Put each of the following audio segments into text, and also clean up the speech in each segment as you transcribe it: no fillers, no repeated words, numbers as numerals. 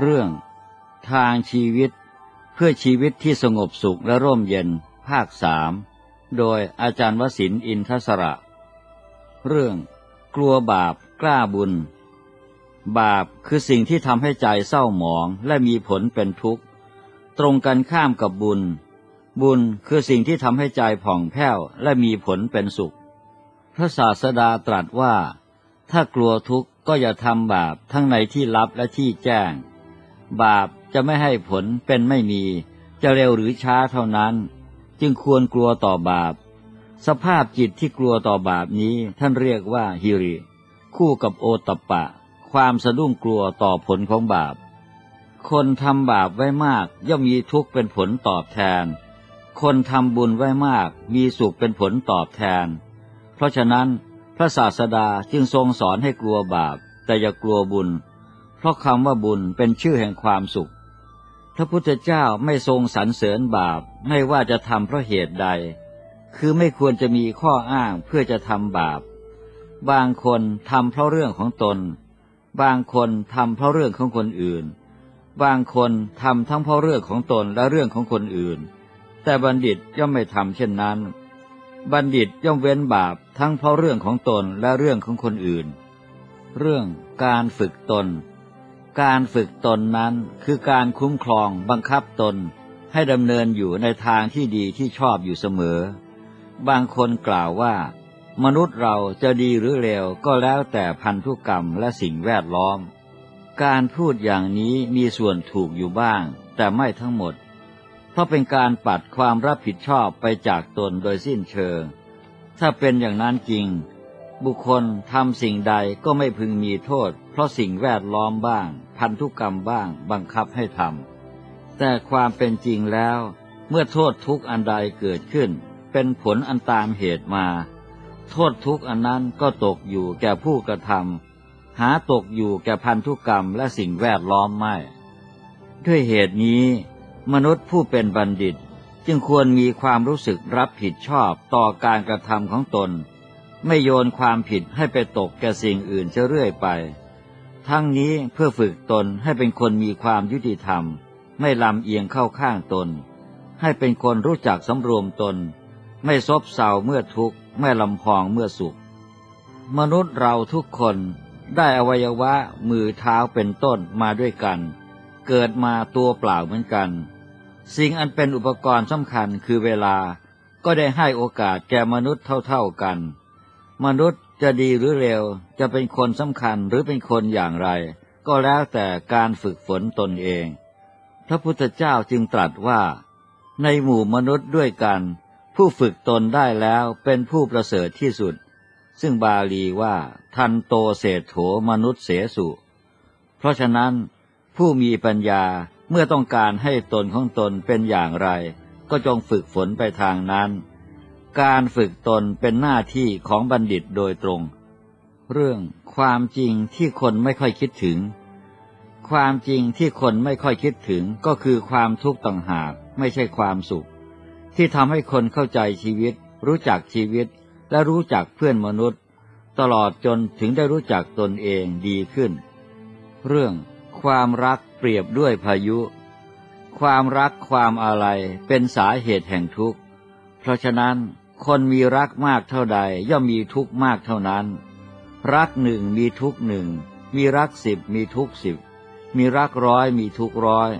เรื่องทางชีวิตเพื่อชีวิตที่สงบสุขและร่มเย็นภาค3โดยอาจารย์วสินทร์อินทศระเรื่องกลัวบาปกล้าบุญบาปคือสิ่งที่ทำให้ใจเศร้าหมองและมีผลเป็นทุกข์ตรงกันข้ามกับบุญบุญคือสิ่งที่ทำให้ใจผ่องแผ้วและมีผลเป็นสุขพระศาสดาตรัสว่าถ้ากลัวทุกข์ก็อย่าทำบาปทั้งในที่ลับและที่แจ้งบาปจะไม่ให้ผลเป็นไม่มีจะเร็วหรือช้าเท่านั้นจึงควรกลัวต่อบาปสภาพจิตที่กลัวต่อบาปนี้ท่านเรียกว่าหิริคู่กับโอตตัปปะความสะดุ้งกลัวต่อผลของบาปคนทำบาปไว้มากย่อมมีทุกข์เป็นผลตอบแทนคนทำบุญไว้มากมีสุขเป็นผลตอบแทนเพราะฉะนั้นพระศาสดาจึงทรงสอนให้กลัวบาปแต่อย่ากลัวบุญเพราะคำว่าบุญเป็นชื่อแห่งความสุขพระพุทธเจ้าไม่ทรงสรรเสริญบาปไม่ว่าจะทำเพราะเหตุใดคือไม่ควรจะมีข้ออ้างเพื่อจะทำบาปบางคนทำเพราะเรื่องของตนบางคนทำเพราะเรื่องของคนอื่นบางคนทำทั้งเพราะเรื่องของตนและเรื่องของคนอื่นแต่บัณฑิตย่อมไม่ทำเช่นนั้นบัณฑิตย่อมเว้นบาปทั้งเพราะเรื่องของตนและเรื่องของคนอื่นเรื่องการฝึกตนการฝึกตนนั้นคือการคุ้มครองบังคับตนให้ดำเนินอยู่ในทางที่ดีที่ชอบอยู่เสมอบางคนกล่าวว่ามนุษย์เราจะดีหรือเลวก็แล้วแต่พันธุกรรมและสิ่งแวดล้อมการพูดอย่างนี้มีส่วนถูกอยู่บ้างแต่ไม่ทั้งหมดเพราะเป็นการปัดความรับผิดชอบไปจากตนโดยสิ้นเชิงถ้าเป็นอย่างนั้นจริงบุคคลทำสิ่งใดก็ไม่พึงมีโทษเพราะสิ่งแวดล้อมบ้างพันธุกรรมบ้างบังคับให้ทำแต่ความเป็นจริงแล้วเมื่อโทษทุกข์อันใดเกิดขึ้นเป็นผลอันตามเหตุมาโทษทุกข์อันนั้นก็ตกอยู่แก่ผู้กระทำหาตกอยู่แก่พันธุกรรมและสิ่งแวดล้อมไม่ด้วยเหตุนี้มนุษย์ผู้เป็นบัณฑิตจึงควรมีความรู้สึกรับผิดชอบต่อการกระทำของตนไม่โยนความผิดให้ไปตกแก่สิ่งอื่นเรื่อยไปทั้งนี้เพื่อฝึกตนให้เป็นคนมีความยุติธรรมไม่ลำเอียงเข้าข้างตนให้เป็นคนรู้จักสำรวมตนไม่ซบเซาเมื่อทุกข์ไม่ลำพองเมื่อสุขมนุษย์เราทุกคนได้อวัยวะมือเท้าเป็นต้นมาด้วยกันเกิดมาตัวเปล่าเหมือนกันสิ่งอันเป็นอุปกรณ์สำคัญคือเวลาก็ได้ให้โอกาสแก่มนุษย์เท่าๆกันมนุษย์จะดีหรือเลวจะเป็นคนสำคัญหรือเป็นคนอย่างไรก็แล้วแต่การฝึกฝนตนเองพระพุทธเจ้าจึงตรัสว่าในหมู่มนุษย์ด้วยกันผู้ฝึกตนได้แล้วเป็นผู้ประเสริฐที่สุดซึ่งบาลีว่าทันโตเศรษโธมนุษย์เสสุเพราะฉะนั้นผู้มีปัญญาเมื่อต้องการให้ตนของตนเป็นอย่างไรก็จงฝึกฝนไปทางนั้นการฝึกตนเป็นหน้าที่ของบัณฑิตโดยตรงเรื่องความจริงที่คนไม่ค่อยคิดถึงความจริงที่คนไม่ค่อยคิดถึงก็คือความทุกข์ต่างหากไม่ใช่ความสุขที่ทำให้คนเข้าใจชีวิตรู้จักชีวิตและรู้จักเพื่อนมนุษย์ตลอดจนถึงได้รู้จักตนเองดีขึ้นเรื่องความรักเปรียบด้วยพายุความรักความอาลัยเป็นสาเหตุแห่งทุกข์เพราะฉะนั้นคนมีรักมากเท่าใดย่อมมีทุกข์มากเท่านั้นรักหนึ่งมีทุกข์หนึ่งมีรัก10มีทุกข์10มีรัก100มีทุกข์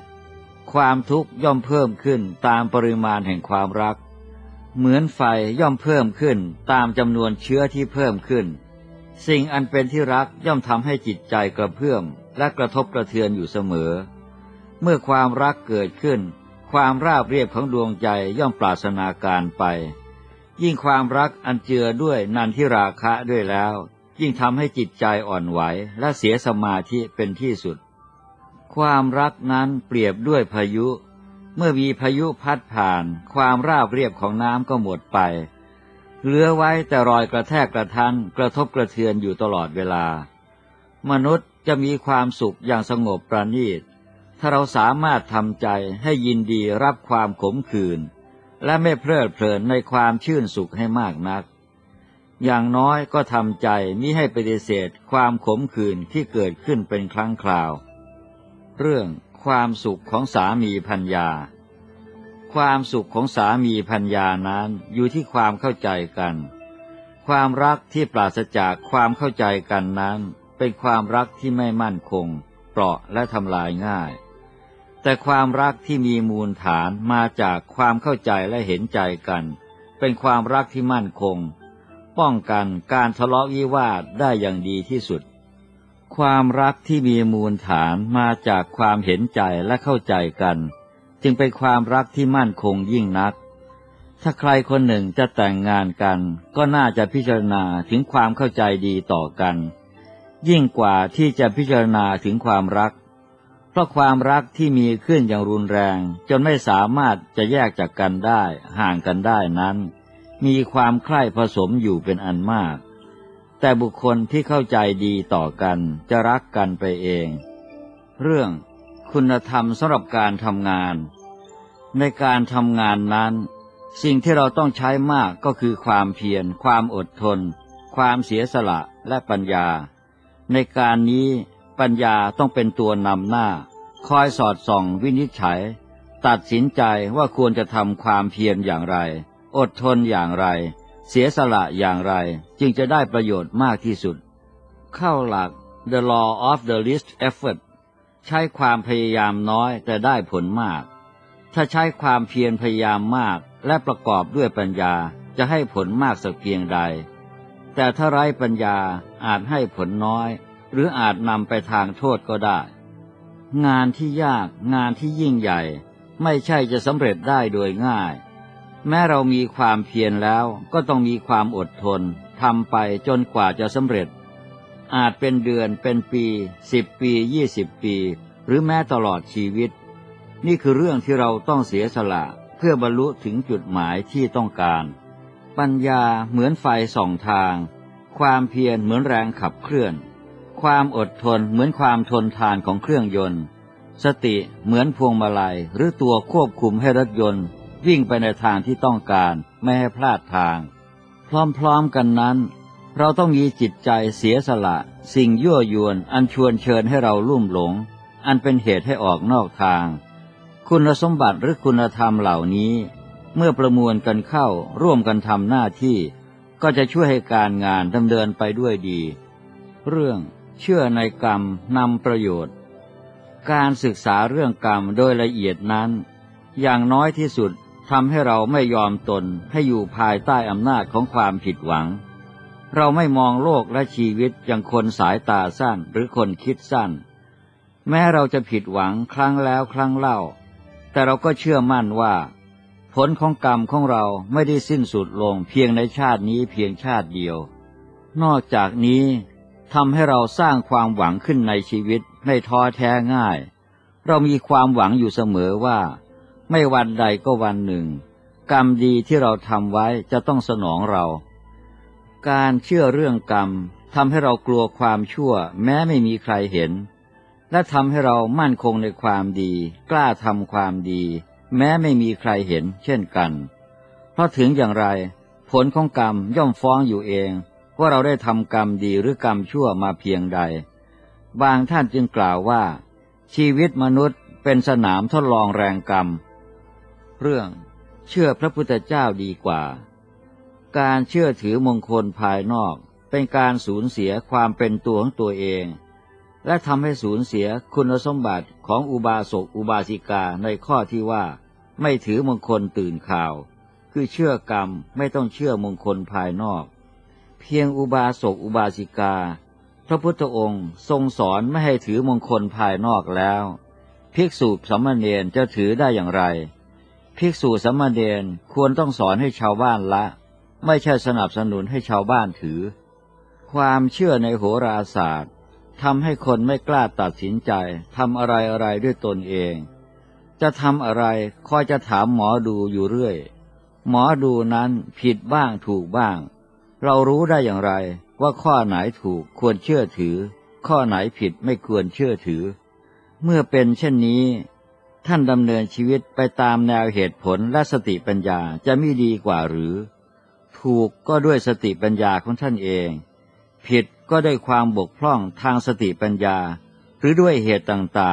100ความทุกข์ย่อมเพิ่มขึ้นตามปริมาณแห่งความรักเหมือนไฟย่อมเพิ่มขึ้นตามจำนวนเชื้อที่เพิ่มขึ้นสิ่งอันเป็นที่รักย่อมทำให้จิตใจกระเพื่อมและกระทบกระเทือนอยู่เสมอเมื่อความรักเกิดขึ้นความราบเรียบของดวงใจย่อมปราศนาการไปยิ่งความรักอันเจือด้วยนันทิราคะด้วยแล้วยิ่งทำให้จิตใจอ่อนไหวและเสียสมาธิเป็นที่สุดความรักนั้นเปรียบด้วยพายุเมื่อมีพายุพัดผ่านความราบเรียบของน้ำก็หมดไปเหลือไว้แต่รอยกระแทกกระทันกระทบกระเทือนอยู่ตลอดเวลามนุษย์จะมีความสุขอย่างสงบประณีตถ้าเราสามารถทำใจให้ยินดีรับความขมขื่นและไม่เพลิดเพลินในความชื่นสุขให้มากนักอย่างน้อยก็ทำใจมิให้ปฏิเสธความขมขื่นที่เกิดขึ้นเป็นครั้งคราวเรื่องความสุขของสามีภรรยาความสุขของสามีภรรยานั้นอยู่ที่ความเข้าใจกันความรักที่ปราศจากความเข้าใจกันนั้นเป็นความรักที่ไม่มั่นคงเปราะและทำลายง่ายแต่ความรักที่มีมูลฐานมาจากความเข้าใจและเห็นใจกันเป็นความรักที่มั่นคงป้องกันการทะเลาะวิวาทได้อย่างดีที่สุดความรักที่มีมูลฐานมาจากความเห็นใจและเข้าใจกันจึงเป็นความรักที่มั่นคงยิ่งนักถ้าใครคนหนึ่งจะแต่งงานกันก็น่าจะพิจารณาถึงความเข้าใจดีต่อกันยิ่งกว่าที่จะพิจารณาถึงความรักเพราะความรักที่มีขึ้นอย่างรุนแรงจนไม่สามารถจะแยกจากกันได้ห่างกันได้นั้นมีความใคร่ผสมอยู่เป็นอันมากแต่บุคคลที่เข้าใจดีต่อกันจะรักกันไปเองเรื่องคุณธรรมสำหรับการทำงานในการทำงานนั้นสิ่งที่เราต้องใช้มากก็คือความเพียรความอดทนความเสียสละและปัญญาในการนี้ปัญญาต้องเป็นตัวนำหน้าคอยสอดส่องวินิจฉัยตัดสินใจว่าควรจะทำความเพียรอย่างไรอดทนอย่างไรเสียสละอย่างไรจึงจะได้ประโยชน์มากที่สุดเข้าหลัก The Law of the Least Effort ใช้ความพยายามน้อยแต่ได้ผลมากถ้าใช้ความเพียรพยายามมากและประกอบด้วยปัญญาจะให้ผลมากสักเพียงใดแต่ถ้าไร้ปัญญาอาจให้ผลน้อยหรืออาจนำไปทางโทษก็ได้งานที่ยากงานที่ยิ่งใหญ่ไม่ใช่จะสำเร็จได้โดยง่ายแม้เรามีความเพียรแล้วก็ต้องมีความอดทนทำไปจนกว่าจะสำเร็จอาจเป็นเดือนเป็นปี10 ปี20 ปีหรือแม้ตลอดชีวิตนี่คือเรื่องที่เราต้องเสียสละเพื่อบรรลุถึงจุดหมายที่ต้องการปัญญาเหมือนไฟส่องทางความเพียรเหมือนแรงขับเคลื่อนความอดทนเหมือนความทนทานของเครื่องยนต์สติเหมือนพวงมาลัยหรือตัวควบคุมให้รถยนต์วิ่งไปในทางที่ต้องการไม่ให้พลาดทางพร้อมๆกันนั้นเราต้องมีจิตใจเสียสละสิ่งยั่วยวนอันชวนเชิญให้เราลุ่มหลงอันเป็นเหตุให้ออกนอกทางคุณสมบัติหรือคุณธรรมเหล่านี้เมื่อประมวลกันเข้าร่วมกันทำหน้าที่ก็จะช่วยให้การงานดำเนินไปด้วยดีเรื่องเชื่อในกรรมนำประโยชน์การศึกษาเรื่องกรรมโดยละเอียดนั้นอย่างน้อยที่สุดทำให้เราไม่ยอมตนให้อยู่ภายใต้อำนาจของความผิดหวังเราไม่มองโลกและชีวิตอย่างคนสายตาสั้นหรือคนคิดสั้นแม้เราจะผิดหวังครั้งแล้วครั้งเล่าแต่เราก็เชื่อมั่นว่าผลของกรรมของเราไม่ได้สิ้นสุดลงเพียงในชาตินี้เพียงชาติเดียวนอกจากนี้ทำให้เราสร้างความหวังขึ้นในชีวิตไม่ท้อแท้ง่ายเรามีความหวังอยู่เสมอว่าไม่วันใดก็วันหนึ่งกรรมดีที่เราทำไว้จะต้องสนองเราการเชื่อเรื่องกรรมทำให้เรากลัวความชั่วแม้ไม่มีใครเห็นและทำให้เรามั่นคงในความดีกล้าทำความดีแม้ไม่มีใครเห็นเช่นกันเพราะถึงอย่างไรผลของกรรมย่อมฟ้องอยู่เองว่าเราได้ทำกรรมดีหรือกรรมชั่วมาเพียงใดบางท่านจึงกล่าวว่าชีวิตมนุษย์เป็นสนามทดลองแรงกรรมเรื่องเชื่อพระพุทธเจ้าดีกว่าการเชื่อถือมงคลภายนอกเป็นการสูญเสียความเป็นตัวของตัวเองและทำให้สูญเสียคุณสมบัติของอุบาสกอุบาสิกาในข้อที่ว่าไม่ถือมงคลตื่นข่าวคือเชื่อกรรมไม่ต้องเชื่อมงคลภายนอกเพียงอุบาสกอุบาสิกาพระพุทธองค์ทรงสอนไม่ให้ถือมงคลภายนอกแล้วภิกษุสามเณรจะถือได้อย่างไรภิกษุสามเณรควรต้องสอนให้ชาวบ้านละไม่ใช่สนับสนุนให้ชาวบ้านถือความเชื่อในโหราศาสตร์ทำให้คนไม่กล้าตัดสินใจทำอะไรด้วยตนเองจะทำอะไรคอยจะถามหมอดูอยู่เรื่อยหมอดูนั้นผิดบ้างถูกบ้างเรารู้ได้อย่างไรว่าข้อไหนถูกควรเชื่อถือข้อไหนผิดไม่ควรเชื่อถือเมื่อเป็นเช่นนี้ท่านดำเนินชีวิตไปตามแนวเหตุผลและสติปัญญาจะไม่ดีกว่าหรือถูกก็ด้วยสติปัญญาของท่านเองผิดก็ด้วยความบกพร่องทางสติปัญญาหรือด้วยเหตุต่าง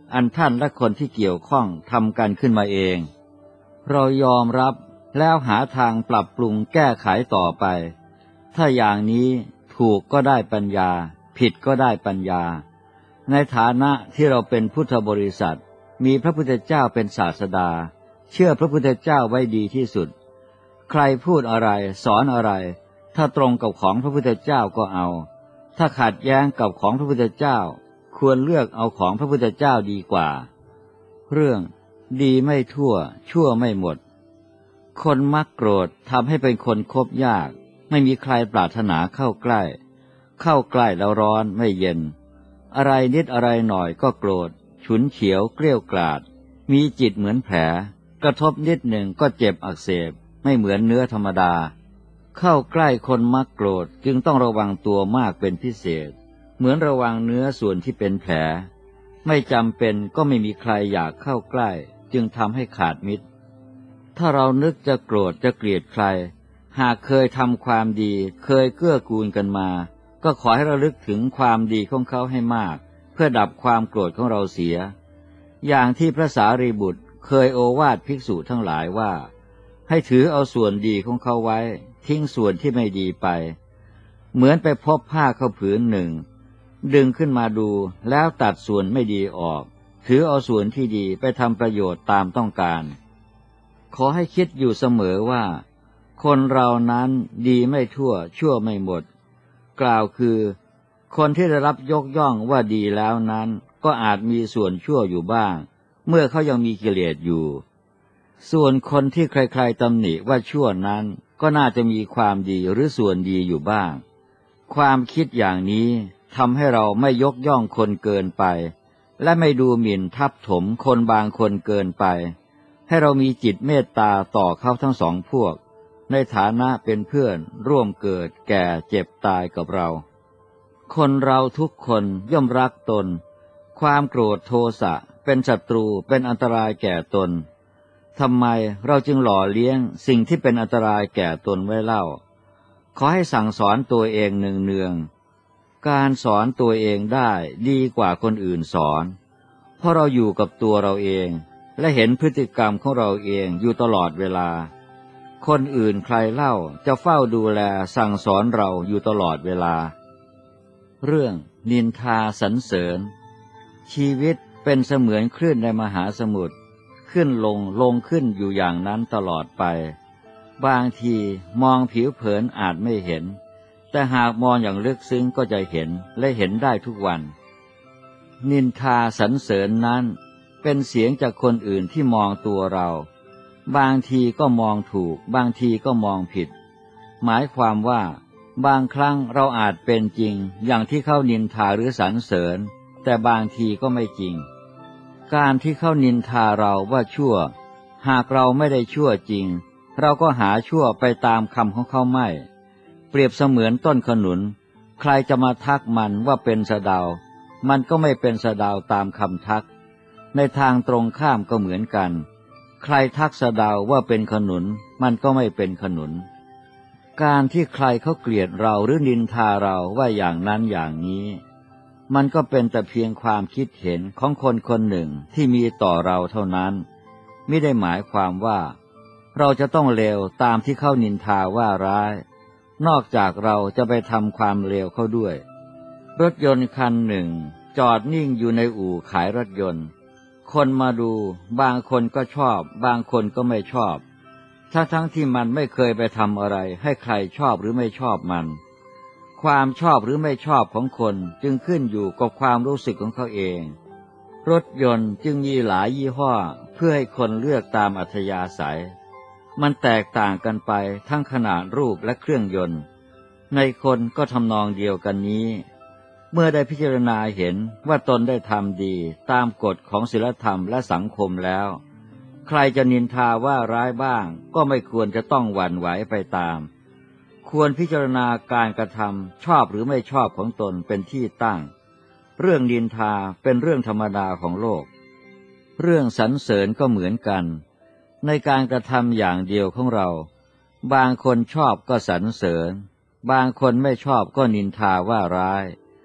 อันท่านและคนที่เกี่ยวข้องทำกันขึ้นมาเองเรายอมรับแล้วหาทางปรับปรุงแก้ไขต่อไปถ้าอย่างนี้ถูกก็ได้ปัญญาผิดก็ได้ปัญญาในฐานะที่เราเป็นพุทธบริษัทมีพระพุทธเจ้าเป็นศาสดาเชื่อพระพุทธเจ้าไว้ดีที่สุดใครพูดอะไรสอนอะไรถ้าตรงกับของพระพุทธเจ้าก็เอาถ้าขัดแย้งกับของพระพุทธเจ้าควรเลือกเอาของพระพุทธเจ้าดีกว่าเรื่องดีไม่ทั่วชั่วไม่หมดคนมักโกรธทำให้เป็นคนคบยากไม่มีใครปรารถนาเข้าใกล้แล้วร้อนไม่เย็นอะไรนิดอะไรหน่อยก็โกรธฉุนเฉียวเกลี้ยวกล่อมมีจิตเหมือนแผลกระทบนิดหนึ่งก็เจ็บอักเสบไม่เหมือนเนื้อธรรมดาเข้าใกล้คนมักโกรธจึงต้องระวังตัวมากเป็นพิเศษเหมือนระวังเนื้อส่วนที่เป็นแผลไม่จำเป็นก็ไม่มีใครอยากเข้าใกล้จึงทำให้ขาดมิตรถ้าเรานึกจะโกรธจะเกลียดใครหากเคยทำความดีเคยเกื้อกูลกันมาก็ขอให้ระลึกถึงความดีของเขาให้มากเพื่อดับความโกรธของเราเสียอย่างที่พระสารีบุตรเคยโอวาทภิกษุทั้งหลายว่าให้ถือเอาส่วนดีของเขาไว้ทิ้งส่วนที่ไม่ดีไปเหมือนไปพบผ้าเข้าผืนหนึ่งดึงขึ้นมาดูแล้วตัดส่วนไม่ดีออกถือเอาส่วนที่ดีไปทำประโยชน์ตามต้องการขอให้คิดอยู่เสมอว่าคนเรานั้นดีไม่ทั่วชั่วไม่หมดกล่าวคือคนที่ได้รับยกย่องว่าดีแล้วนั้นก็อาจมีส่วนชั่วอยู่บ้างเมื่อเขายังมีกิเลสอยู่ส่วนคนที่ใครๆตำหนิว่าชั่วนั้นก็น่าจะมีความดีหรือส่วนดีอยู่บ้างความคิดอย่างนี้ทำให้เราไม่ยกย่องคนเกินไปและไม่ดูหมิ่นทับถมคนบางคนเกินไปให้เรามีจิตเมตตาต่อเขาทั้งสองพวกในฐานะเป็นเพื่อนร่วมเกิดแก่เจ็บตายกับเราคนเราทุกคนย่อมรักตนความโกรธโทสะเป็นศัตรูเป็นอันตรายแก่ตนทำไมเราจึงหล่อเลี้ยงสิ่งที่เป็นอันตรายแก่ตนไว้เล่าขอให้สั่งสอนตัวเองเนืองๆการสอนตัวเองได้ดีกว่าคนอื่นสอนเพราะเราอยู่กับตัวเราเองและเห็นพฤติกรรมของเราเองอยู่ตลอดเวลาคนอื่นใครเล่าจะเฝ้าดูแลสั่งสอนเราอยู่ตลอดเวลาเรื่องนินทาสรรเสริญชีวิตเป็นเสมือนคลื่นในมหาสมุทรขึ้นลงขึ้นอยู่อย่างนั้นตลอดไปบางทีมองผิวเผินอาจไม่เห็นแต่หากมองอย่างลึกซึ้งก็จะเห็นและเห็นได้ทุกวันนินทาสรรเสริญนั้นเป็นเสียงจากคนอื่นที่มองตัวเราบางทีก็มองถูกบางทีก็มองผิดหมายความว่าบางครั้งเราอาจเป็นจริงอย่างที่เขานินทาหรือสรรเสริญแต่บางทีก็ไม่จริงการที่เขานินทาเราว่าชั่วหากเราไม่ได้ชั่วจริงเราก็หาชั่วไปตามคำของเขาไม่เปรียบเสมือนต้นขนุนใครจะมาทักมันว่าเป็นสะเดามันก็ไม่เป็นสะเดาตามคำทักในทางตรงข้ามก็เหมือนกันใครทักสะเดาว่าเป็นขนุนมันก็ไม่เป็นขนุนการที่ใครเขาเกลียดเราหรือนินทาเราว่าอย่างนั้นอย่างนี้มันก็เป็นแต่เพียงความคิดเห็นของคนคนหนึ่งที่มีต่อเราเท่านั้นไม่ได้หมายความว่าเราจะต้องเลวตามที่เขานินทาว่าร้ายนอกจากเราจะไปทำความเลวเข้าด้วยรถยนต์คันหนึ่งจอดนิ่งอยู่ในอู่ขายรถยนต์คนมาดูบางคนก็ชอบบางคนก็ไม่ชอบทั้งที่มันไม่เคยไปทำอะไรให้ใครชอบหรือไม่ชอบมันความชอบหรือไม่ชอบของคนจึงขึ้นอยู่กับความรู้สึกของเขาเองรถยนต์จึงมีหลายยี่ห้อเพื่อให้คนเลือกตามอัธยาศัยมันแตกต่างกันไปทั้งขนาดรูปและเครื่องยนต์ในคนก็ทำนองเดียวกันนี้เมื่อได้พิจารณาเห็นว่าตนได้ทำดีตามกฎของศีลธรรมและสังคมแล้วใครจะนินทาว่าร้ายบ้างก็ไม่ควรจะต้องหวั่นไหวไปตามควรพิจารณาการกระทำชอบหรือไม่ชอบของตนเป็นที่ตั้งเรื่องนินทาเป็นเรื่องธรรมดาของโลกเรื่องสรรเสริญก็เหมือนกันในการกระทำอย่างเดียวของเราบางคนชอบก็สรรเสริญบางคนไม่ชอบก็นินทาว่าร้าย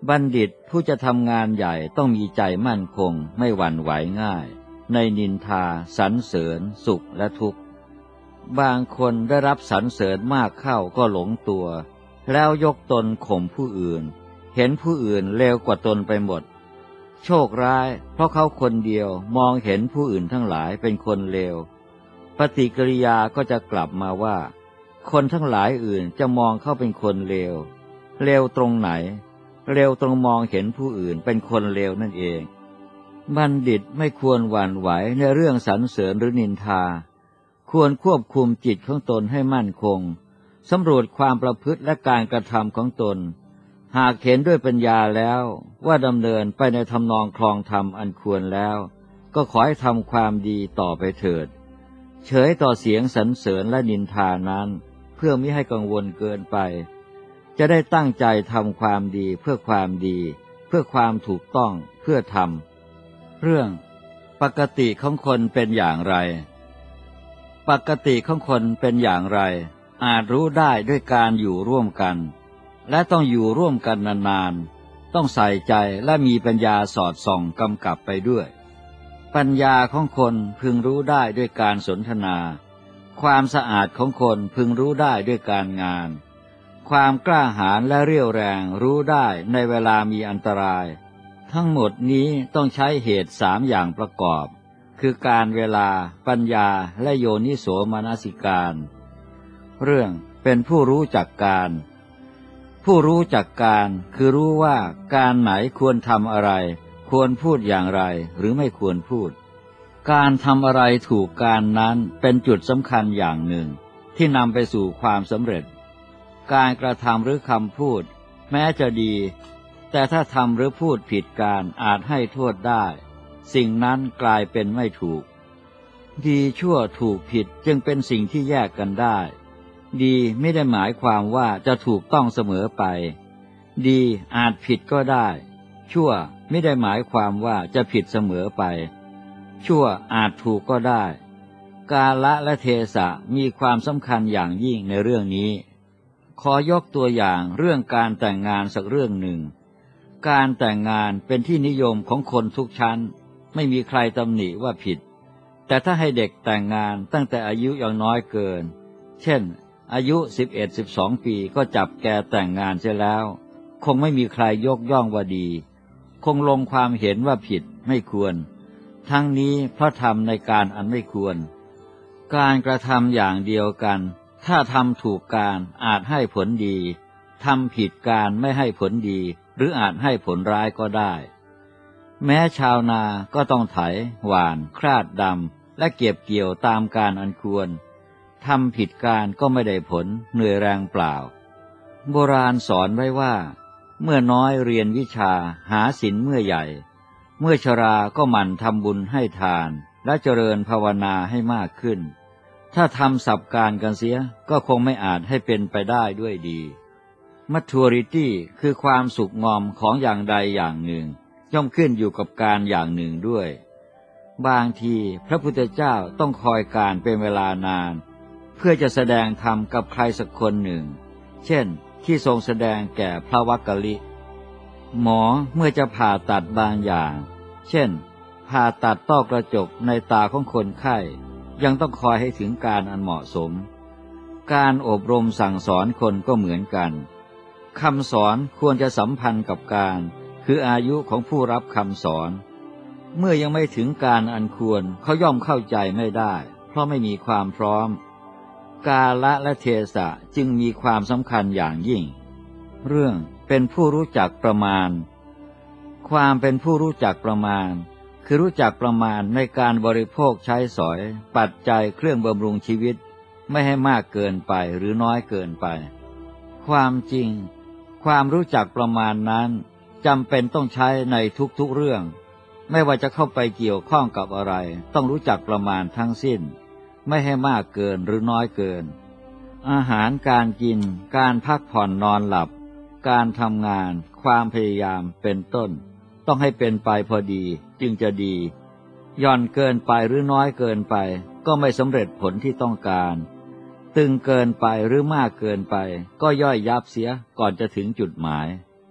บัณฑิตผู้จะทำงานใหญ่ต้องมีใจมั่นคงไม่หวั่นไหวง่ายในนินทาสรรเสริญสุขและทุกข์บางคนได้รับสรรเสริญมากเข้าก็หลงตัวแล้วยกตนข่มผู้อื่นเห็นผู้อื่นเลวกว่าตนไปหมดโชคร้ายเพราะเขาคนเดียวมองเห็นผู้อื่นทั้งหลายเป็นคนเลวปฏิกิริยาก็จะกลับมาว่าคนทั้งหลายอื่นจะมองเขาเป็นคนเลวเลวตรงไหนเลวตรงมองเห็นผู้อื่นเป็นคนเลวนั่นเองบัณฑิตไม่ควรหวั่นไหวในเรื่องสรรเสริญหรือนินทาควรควบคุมจิตของตนให้มั่นคงสำรวจความประพฤติและการกระทำของตนหากเห็นด้วยปัญญาแล้วว่าดำเนินไปในทำนองคลองธรรมอันควรแล้วก็ขอให้ทำความดีต่อไปเถิดเฉยต่อเสียงสรรเสริญและนินทานั้นเพื่อมิให้กังวลเกินไปจะได้ตั้งใจทำความดีเพื่อความดีเพื่อความถูกต้องเพื่อธรรมเรื่องปกติของคนเป็นอย่างไรปกติของคนเป็นอย่างไรอาจรู้ได้ด้วยการอยู่ร่วมกันและต้องอยู่ร่วมกันนานๆต้องใส่ใจและมีปัญญาสอดส่องกำกับไปด้วยปัญญาของคนพึงรู้ได้ด้วยการสนทนาความสะอาดของคนพึงรู้ได้ด้วยการงานความกล้าหาญและเรี่ยวแรงรู้ได้ในเวลามีอันตรายทั้งหมดนี้ต้องใช้เหตุ3อย่างประกอบคือการเวลาปัญญาและโยนิโสมนสิการเรื่องเป็นผู้รู้จักการผู้รู้จักการคือรู้ว่าการไหนควรทำอะไรควรพูดอย่างไรหรือไม่ควรพูดการทำอะไรถูกการนั้นเป็นจุดสำคัญอย่างหนึ่งที่นำไปสู่ความสำเร็จการกระทำหรือคำพูดแม้จะดีแต่ถ้าทำหรือพูดผิดการอาจให้โทษได้สิ่งนั้นกลายเป็นไม่ถูกดีชั่วถูกผิดจึงเป็นสิ่งที่แยกกันได้ดีไม่ได้หมายความว่าจะถูกต้องเสมอไปดีอาจผิดก็ได้ชั่วไม่ได้หมายความว่าจะผิดเสมอไปชั่วอาจถูกก็ได้กาลและเทศะมีความสำคัญอย่างยิ่งในเรื่องนี้ขอยกตัวอย่างเรื่องการแต่งงานสักเรื่องหนึ่งการแต่งงานเป็นที่นิยมของคนทุกชั้นไม่มีใครตำหนิว่าผิดแต่ถ้าให้เด็กแต่งงานตั้งแต่อายุยังน้อยเกินเช่นอายุ11-12 ปีก็จับแกแต่งงานเสียแล้วคงไม่มีใครยกย่องว่าดีคงลงความเห็นว่าผิดไม่ควรทั้งนี้เพราะทำในการอันไม่ควรการกระทำอย่างเดียวกันถ้าทำถูกการอาจให้ผลดีทำผิดการไม่ให้ผลดีหรืออาจให้ผลร้ายก็ได้แม้ชาวนาก็ต้องไถหว่านคราดดำและเก็บเกี่ยวตามการอันควรทำผิดการก็ไม่ได้ผลเหนื่อยแรงเปล่าโบราณสอนไว้ว่าเมื่อน้อยเรียนวิชาหาศีลเมื่อใหญ่เมื่อชราก็หมั่นทำบุญให้ทานและเจริญภาวนาให้มากขึ้นถ้าทำสับการกันเสียก็คงไม่อาจให้เป็นไปได้ด้วยดี maturity คือความสุขงอมของอย่างใดอย่างหนึ่งย่อมขึ้นอยู่กับการอย่างหนึ่งด้วยบางทีพระพุทธเจ้าต้องคอยการเป็นเวลานานเพื่อจะแสดงธรรมกับใครสักคนหนึ่งเช่นที่ทรงแสดงแก่พระวักกลิหมอเมื่อจะผ่าตัดบางอย่างเช่นผ่าตัดต้อกระจกในตาของคนไข้ยังต้องคอยให้ถึงการอันเหมาะสมการอบรมสั่งสอนคนก็เหมือนกันคำสอนควรจะสัมพันธ์กับการคืออายุของผู้รับคำสอนเมื่อยังไม่ถึงการอันควรเขาย่อมเข้าใจไม่ได้เพราะไม่มีความพร้อมกาลและเทศะจึงมีความสำคัญอย่างยิ่งเรื่องเป็นผู้รู้จักประมาณความเป็นผู้รู้จักประมาณคือรู้จักประมาณในการบริโภคใช้สอยปัจจัยเครื่องบำรุงชีวิตไม่ให้มากเกินไปหรือน้อยเกินไปความจริงความรู้จักประมาณนั้นจำเป็นต้องใช้ในทุกๆเรื่องไม่ว่าจะเข้าไปเกี่ยวข้องกับอะไรต้องรู้จักประมาณทั้งสิ้นไม่ให้มากเกินหรือน้อยเกินอาหารการกินการพักผ่อนนอนหลับการทำงานความพยายามเป็นต้นต้องให้เป็นไปพอดีจึงจะดีย่อนเกินไปหรือน้อยเกินไปก็ไม่สำเร็จผลที่ต้องการตึงเกินไปหรือมากเกินไปก็ย่อยยับเสียก่อนจะถึงจุดหมาย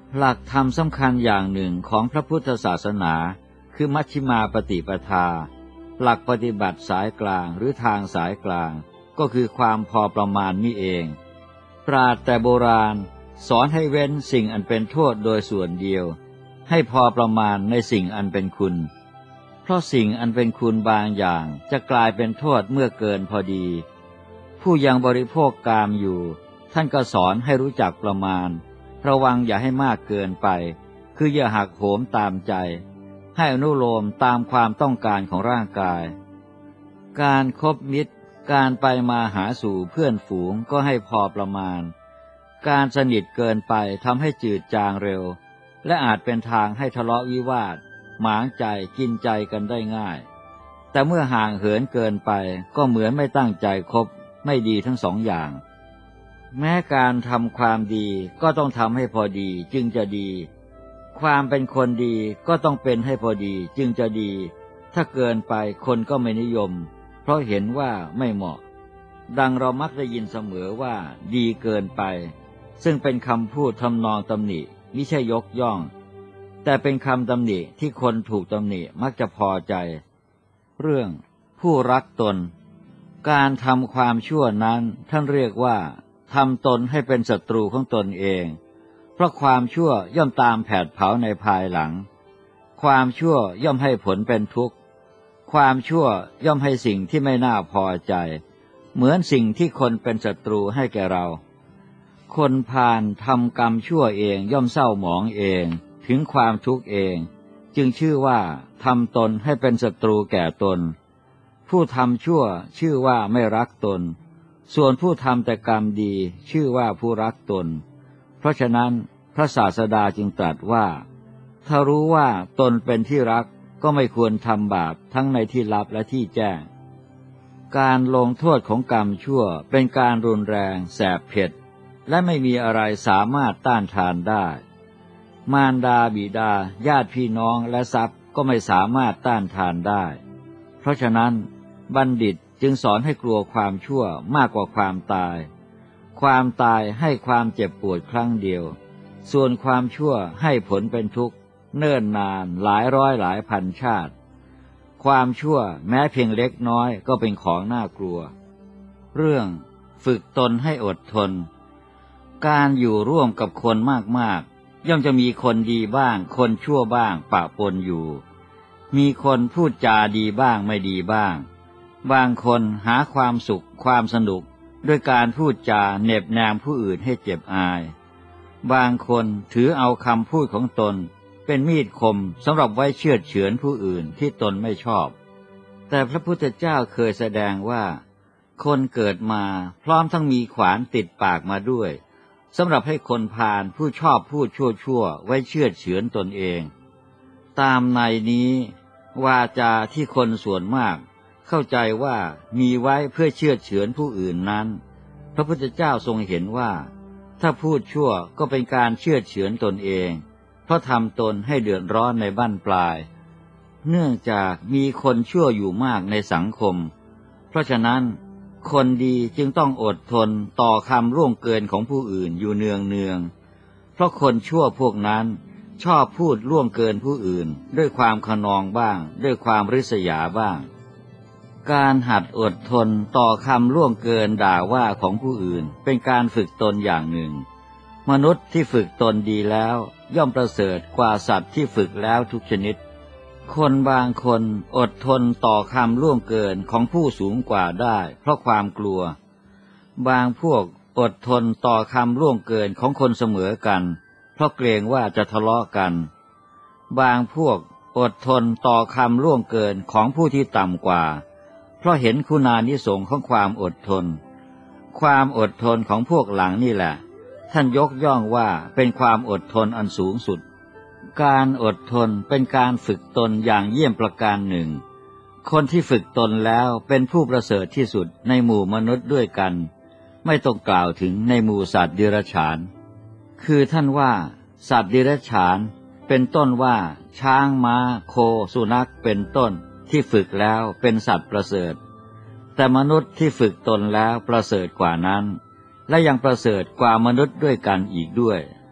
หลักธรรมสำคัญอย่างหนึ่งของพระพุทธศาสนาคือมัชฌิมาปฏิปทาหลักปฏิบัติสายกลางหรือทางสายกลางก็คือความพอประมาณนี่เองปราชญ์แต่โบราณสอนให้เว้นสิ่งอันเป็นโทษโดยส่วนเดียวให้พอประมาณในสิ่งอันเป็นคุณเพราะสิ่งอันเป็นคุณบางอย่างจะกลายเป็นโทษเมื่อเกินพอดีผู้ยังบริโภคกามอยู่ท่านก็สอนให้รู้จักประมาณระวังอย่าให้มากเกินไปคืออย่าหักโหมตามใจให้อนุโลมตามความต้องการของร่างกายการคบมิตรการไปมาหาสู่เพื่อนฝูงก็ให้พอประมาณการสนิทเกินไปทำให้จืดจางเร็วและอาจเป็นทางให้ทะเลาะวิวาทหมางใจกินใจกันได้ง่ายแต่เมื่อห่างเหินเกินไปก็เหมือนไม่ตั้งใจคบไม่ดีทั้งสองอย่างแม้การทำความดีก็ต้องทำให้พอดีจึงจะดีความเป็นคนดีก็ต้องเป็นให้พอดีจึงจะดีถ้าเกินไปคนก็ไม่นิยมเพราะเห็นว่าไม่เหมาะดังเรามักได้ยินเสมอว่าดีเกินไปซึ่งเป็นคำพูดทำนองตำหนิมิใช่ยกย่องแต่เป็นคำตำหนิที่คนถูกตำหนิมักจะพอใจเรื่องผู้รักตนการทำความชั่วนั้นท่านเรียกว่าทำตนให้เป็นศัตรูของตนเองเพราะความชั่วย่อมตามแผดเผาในภายหลังความชั่วย่อมให้ผลเป็นทุกข์ความชั่วย่อมให้สิ่งที่ไม่น่าพอใจเหมือนสิ่งที่คนเป็นศัตรูให้แก่เราคนพาลทำกรรมชั่วเองย่อมเศร้าหมองเองถึงความทุกข์เองจึงชื่อว่าทำตนให้เป็นศัตรูแก่ตนผู้ทำชั่วชื่อว่าไม่รักตนส่วนผู้ทำแต่กรรมดีชื่อว่าผู้รักตนเพราะฉะนั้นพระศาสดาจึงตรัสว่าถ้ารู้ว่าตนเป็นที่รักก็ไม่ควรทำบาปทั้งในที่ลับและที่แจ้งการลงโทษของกรรมชั่วเป็นการรุนแรงแสบเผ็ดและไม่มีอะไรสามารถต้านทานได้มารดาบิดาญาติพี่น้องและทรัพย์ก็ไม่สามารถต้านทานได้เพราะฉะนั้นบัณฑิตจึงสอนให้กลัวความชั่วมากกว่าความตายความตายให้ความเจ็บปวดครั้งเดียวส่วนความชั่วให้ผลเป็นทุกข์เนิ่นนานหลายร้อยหลายพันชาติความชั่วแม้เพียงเล็กน้อยก็เป็นของน่ากลัวเรื่องฝึกตนให้อดทนการอยู่ร่วมกับคนมากๆย่อมจะมีคนดีบ้างคนชั่วบ้างปะปนอยู่มีคนพูดจาดีบ้างไม่ดีบ้างบางคนหาความสุขความสนุกด้วยการพูดจาเหน็บแนมผู้อื่นให้เจ็บอายบางคนถือเอาคำพูดของตนเป็นมีดคมสำหรับไว้เชือดเฉือนผู้อื่นที่ตนไม่ชอบแต่พระพุทธเจ้าเคยแสดงว่าคนเกิดมาพร้อมทั้งมีขวานติดปากมาด้วยสำหรับให้คนพาลผู้ชอบพูดชั่วๆไว้เชือดเฉือนตนเองตามในนี้วาจาที่คนส่วนมากเข้าใจว่ามีไว้เพื่อเชือดเฉือนผู้อื่นนั้นพระพุทธเจ้าทรงเห็นว่าถ้าพูดชั่วก็เป็นการเชือดเฉือนตนเองเพราะทำตนให้เดือดร้อนในบั้นปลายเนื่องจากมีคนชั่วอยู่มากในสังคมเพราะฉะนั้นคนดีจึงต้องอดทนต่อคำล่วงเกินของผู้อื่นอยู่เนืองๆเพราะคนชั่วพวกนั้นชอบพูดล่วงเกินผู้อื่นด้วยความขนองบ้างด้วยความริษยาบ้างการหัดอดทนต่อคำล่วงเกินด่าว่าของผู้อื่นเป็นการฝึกตนอย่างหนึ่งมนุษย์ที่ฝึกตนดีแล้วย่อมประเสริฐกว่าสัตว์ที่ฝึกแล้วทุกชนิดคนบางคนอดทนต่อคำล่วงเกินของผู้สูงกว่าได้เพราะความกลัวบางพวกอดทนต่อคำล่วงเกินของคนเสมอกันเพราะเกรงว่าจะทะเลาะกันบางพวกอดทนต่อคำล่วงเกินของผู้ที่ต่ำกว่าเพราะเห็นคุณานิสงส์ของความอดทนความอดทนของพวกหลังนี่แหละท่านยกย่องว่าเป็นความอดทนอันสูงสุดการอดทนเป็นการฝึกตนอย่างเยี่ยมประการหนึ่งคนที่ฝึกตนแล้วเป็นผู้ประเสริฐที่สุดในหมู่มนุษย์ด้วยกันไม่ต้องกล่าวถึงในหมู่สัตว์เดรัจฉานคือท่านว่าสัตว์เดรัจฉานเป็นต้นว่าช้างม้าโคสุนัขเป็นต้นที่ฝึกแล้วเป็นสัตว์ประเสริฐแต่มนุษย์ที่ฝึกตนแล้วประเสริฐกว่านั้นและยังประเสริฐกว่ามนุษย์ด้วยกันอีกด้วย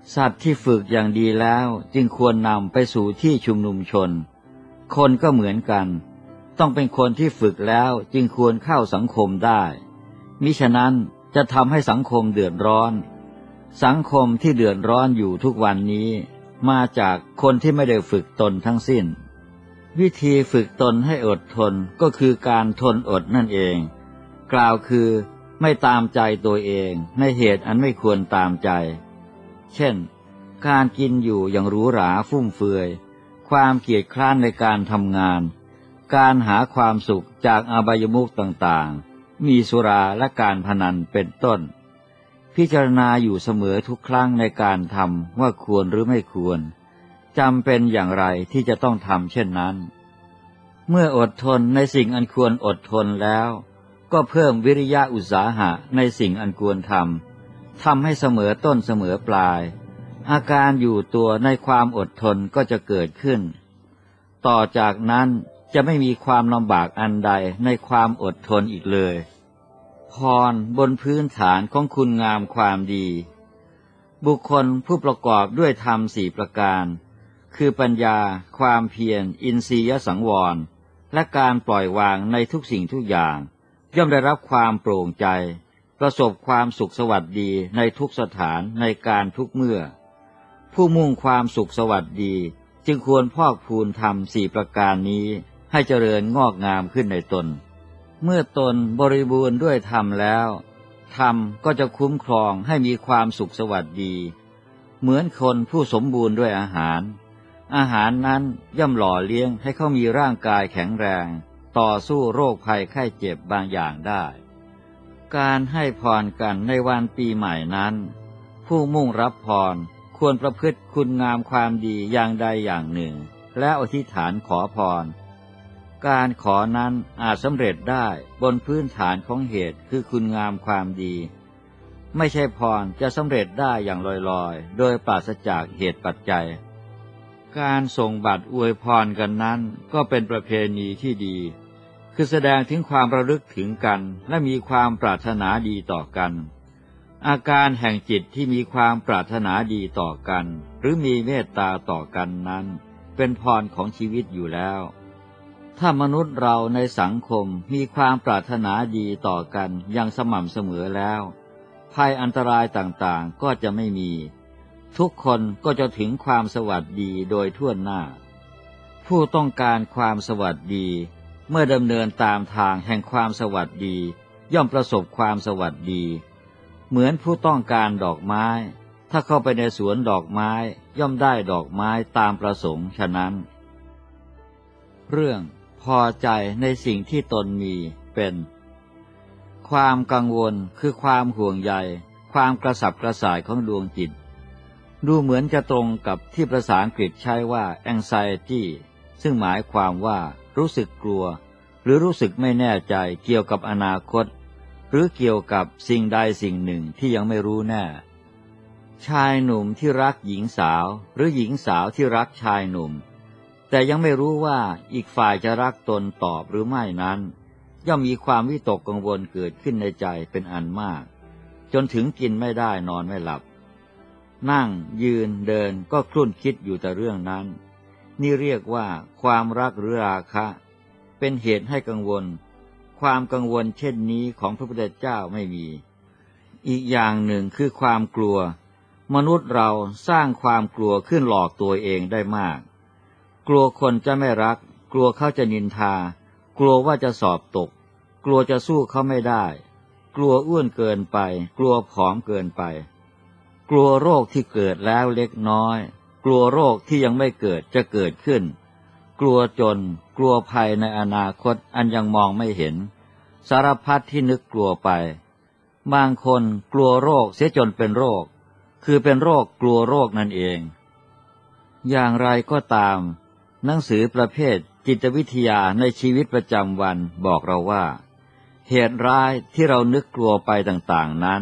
สัตว์ที่ฝึกอย่างดีแล้วจึงควรนำไปสู่ที่ชุมนุมชนคนก็เหมือนกันต้องเป็นคนที่ฝึกแล้วจึงควรเข้าสังคมได้มิฉะนั้นจะทำให้สังคมเดือดร้อนสังคมที่เดือดร้อนอยู่ทุกวันนี้มาจากคนที่ไม่ได้ฝึกตนทั้งสิ้นวิธีฝึกตนให้อดทนก็คือการทนอดนั่นเองกล่าวคือไม่ตามใจตัวเองในเหตุอันไม่ควรตามใจเช่นการกินอยู่อย่างหรูหราฟุ่มเฟือยความเกียจคร้านในการทำงานการหาความสุขจากอบายมุขต่างๆมีสุราและการพนันเป็นต้นพิจารณาอยู่เสมอทุกครั้งในการทำว่าควรหรือไม่ควรจำเป็นอย่างไรที่จะต้องทำเช่นนั้นเมื่ออดทนในสิ่งอันควรอดทนแล้วก็เพิ่มวิริยะอุตสาหะในสิ่งอันควรทำให้เสมอต้นเสมอปลายอาการอยู่ตัวในความอดทนก็จะเกิดขึ้นต่อจากนั้นจะไม่มีความลำบากอันใดในความอดทนอีกเลยพรบนพื้นฐานของคุณงามความดีบุคคลผู้ประกอบด้วยธรรมสี่ประการคือปัญญาความเพียรอินทรียสังวรและการปล่อยวางในทุกสิ่งทุกอย่างย่อมได้รับความโปร่งใจประสบความสุขสวัสดีในทุกสถานในการทุกเมื่อผู้มุ่งความสุขสวัสดีจึงควรพอกพูนธรรมสี่ประการนี้ให้เจริญงอกงามขึ้นในตนเมื่อตนบริบูรณ์ด้วยธรรมแล้วธรรมก็จะคุ้มครองให้มีความสุขสวัสดีเหมือนคนผู้สมบูรณ์ด้วยอาหารนั้นย่อมหล่อเลี้ยงให้เขามีร่างกายแข็งแรงต่อสู้โรคภัยไข้เจ็บบางอย่างได้การให้พรกันในวันปีใหม่นั้นผู้มุ่งรับพรควรประพฤติคุณงามความดีอย่างใดอย่างหนึ่งและอธิษฐานขอพรการขอนั้นอาจสำเร็จได้บนพื้นฐานของเหตุคือคุณงามความดีไม่ใช่พรจะสำเร็จได้อย่างลอยๆโดยปราศจากเหตุปัจจัยการส่งบัตรอวยพรกันนั้นก็เป็นประเพณีที่ดีคือแสดงถึงความระลึกถึงกันและมีความปรารถนาดีต่อกันอาการแห่งจิตที่มีความปรารถนาดีต่อกันหรือมีเมตตาต่อกันนั้นเป็นพรของชีวิตอยู่แล้วถ้ามนุษย์เราในสังคมมีความปรารถนาดีต่อกันอย่างสม่ำเสมอแล้วภัยอันตรายต่างๆก็จะไม่มีทุกคนก็จะถึงความสวัสดีโดยทั่วหน้าผู้ต้องการความสวัสดีเมื่อดำเนินตามทางแห่งความสวัสดีย่อมประสบความสวัสดีเหมือนผู้ต้องการดอกไม้ถ้าเข้าไปในสวนดอกไม้ย่อมได้ดอกไม้ตามประสงค์ฉะนั้นเรื่องพอใจในสิ่งที่ตนมีเป็นความกังวลคือความห่วงใยความกระสับกระส่ายของดวงจิตดูเหมือนจะตรงกับที่ภาษาอังกฤษใช้ว่า anxiety ซึ่งหมายความว่ารู้สึกกลัวหรือรู้สึกไม่แน่ใจเกี่ยวกับอนาคตหรือเกี่ยวกับสิ่งใดสิ่งหนึ่งที่ยังไม่รู้แน่ชายหนุ่มที่รักหญิงสาวหรือหญิงสาวที่รักชายหนุ่มแต่ยังไม่รู้ว่าอีกฝ่ายจะรักตนตอบหรือไม่นั้นย่อมมีความวิตกกังวลเกิดขึ้นในใจเป็นอันมากจนถึงกินไม่ได้นอนไม่หลับนั่งยืนเดินก็ครุ่นคิดอยู่แต่เรื่องนั้นนี่เรียกว่าความรักหรือราคะเป็นเหตุให้กังวลความกังวลเช่นนี้ของพระพุทธเจ้าไม่มีอีกอย่างหนึ่งคือความกลัวมนุษย์เราสร้างความกลัวขึ้นหลอกตัวเองได้มากกลัวคนจะไม่รักกลัวเขาจะนินทากลัวว่าจะสอบตกกลัวจะสู้เขาไม่ได้กลัวอ้วนเกินไปกลัวผอมเกินไปกลัวโรคที่เกิดแล้วเล็กน้อยกลัวโรคที่ยังไม่เกิดจะเกิดขึ้นกลัวจนกลัวภัยในอนาคตอันยังมองไม่เห็นสารพัดที่นึกกลัวไปบางคนกลัวโรคเสียจนเป็นโรคคือเป็นโรคกลัวโรคนั่นเองอย่างไรก็ตามหนังสือประเภทจิตวิทยาในชีวิตประจำวันบอกเราว่าเหตุร้ายที่เรานึกกลัวไปต่างๆนั้น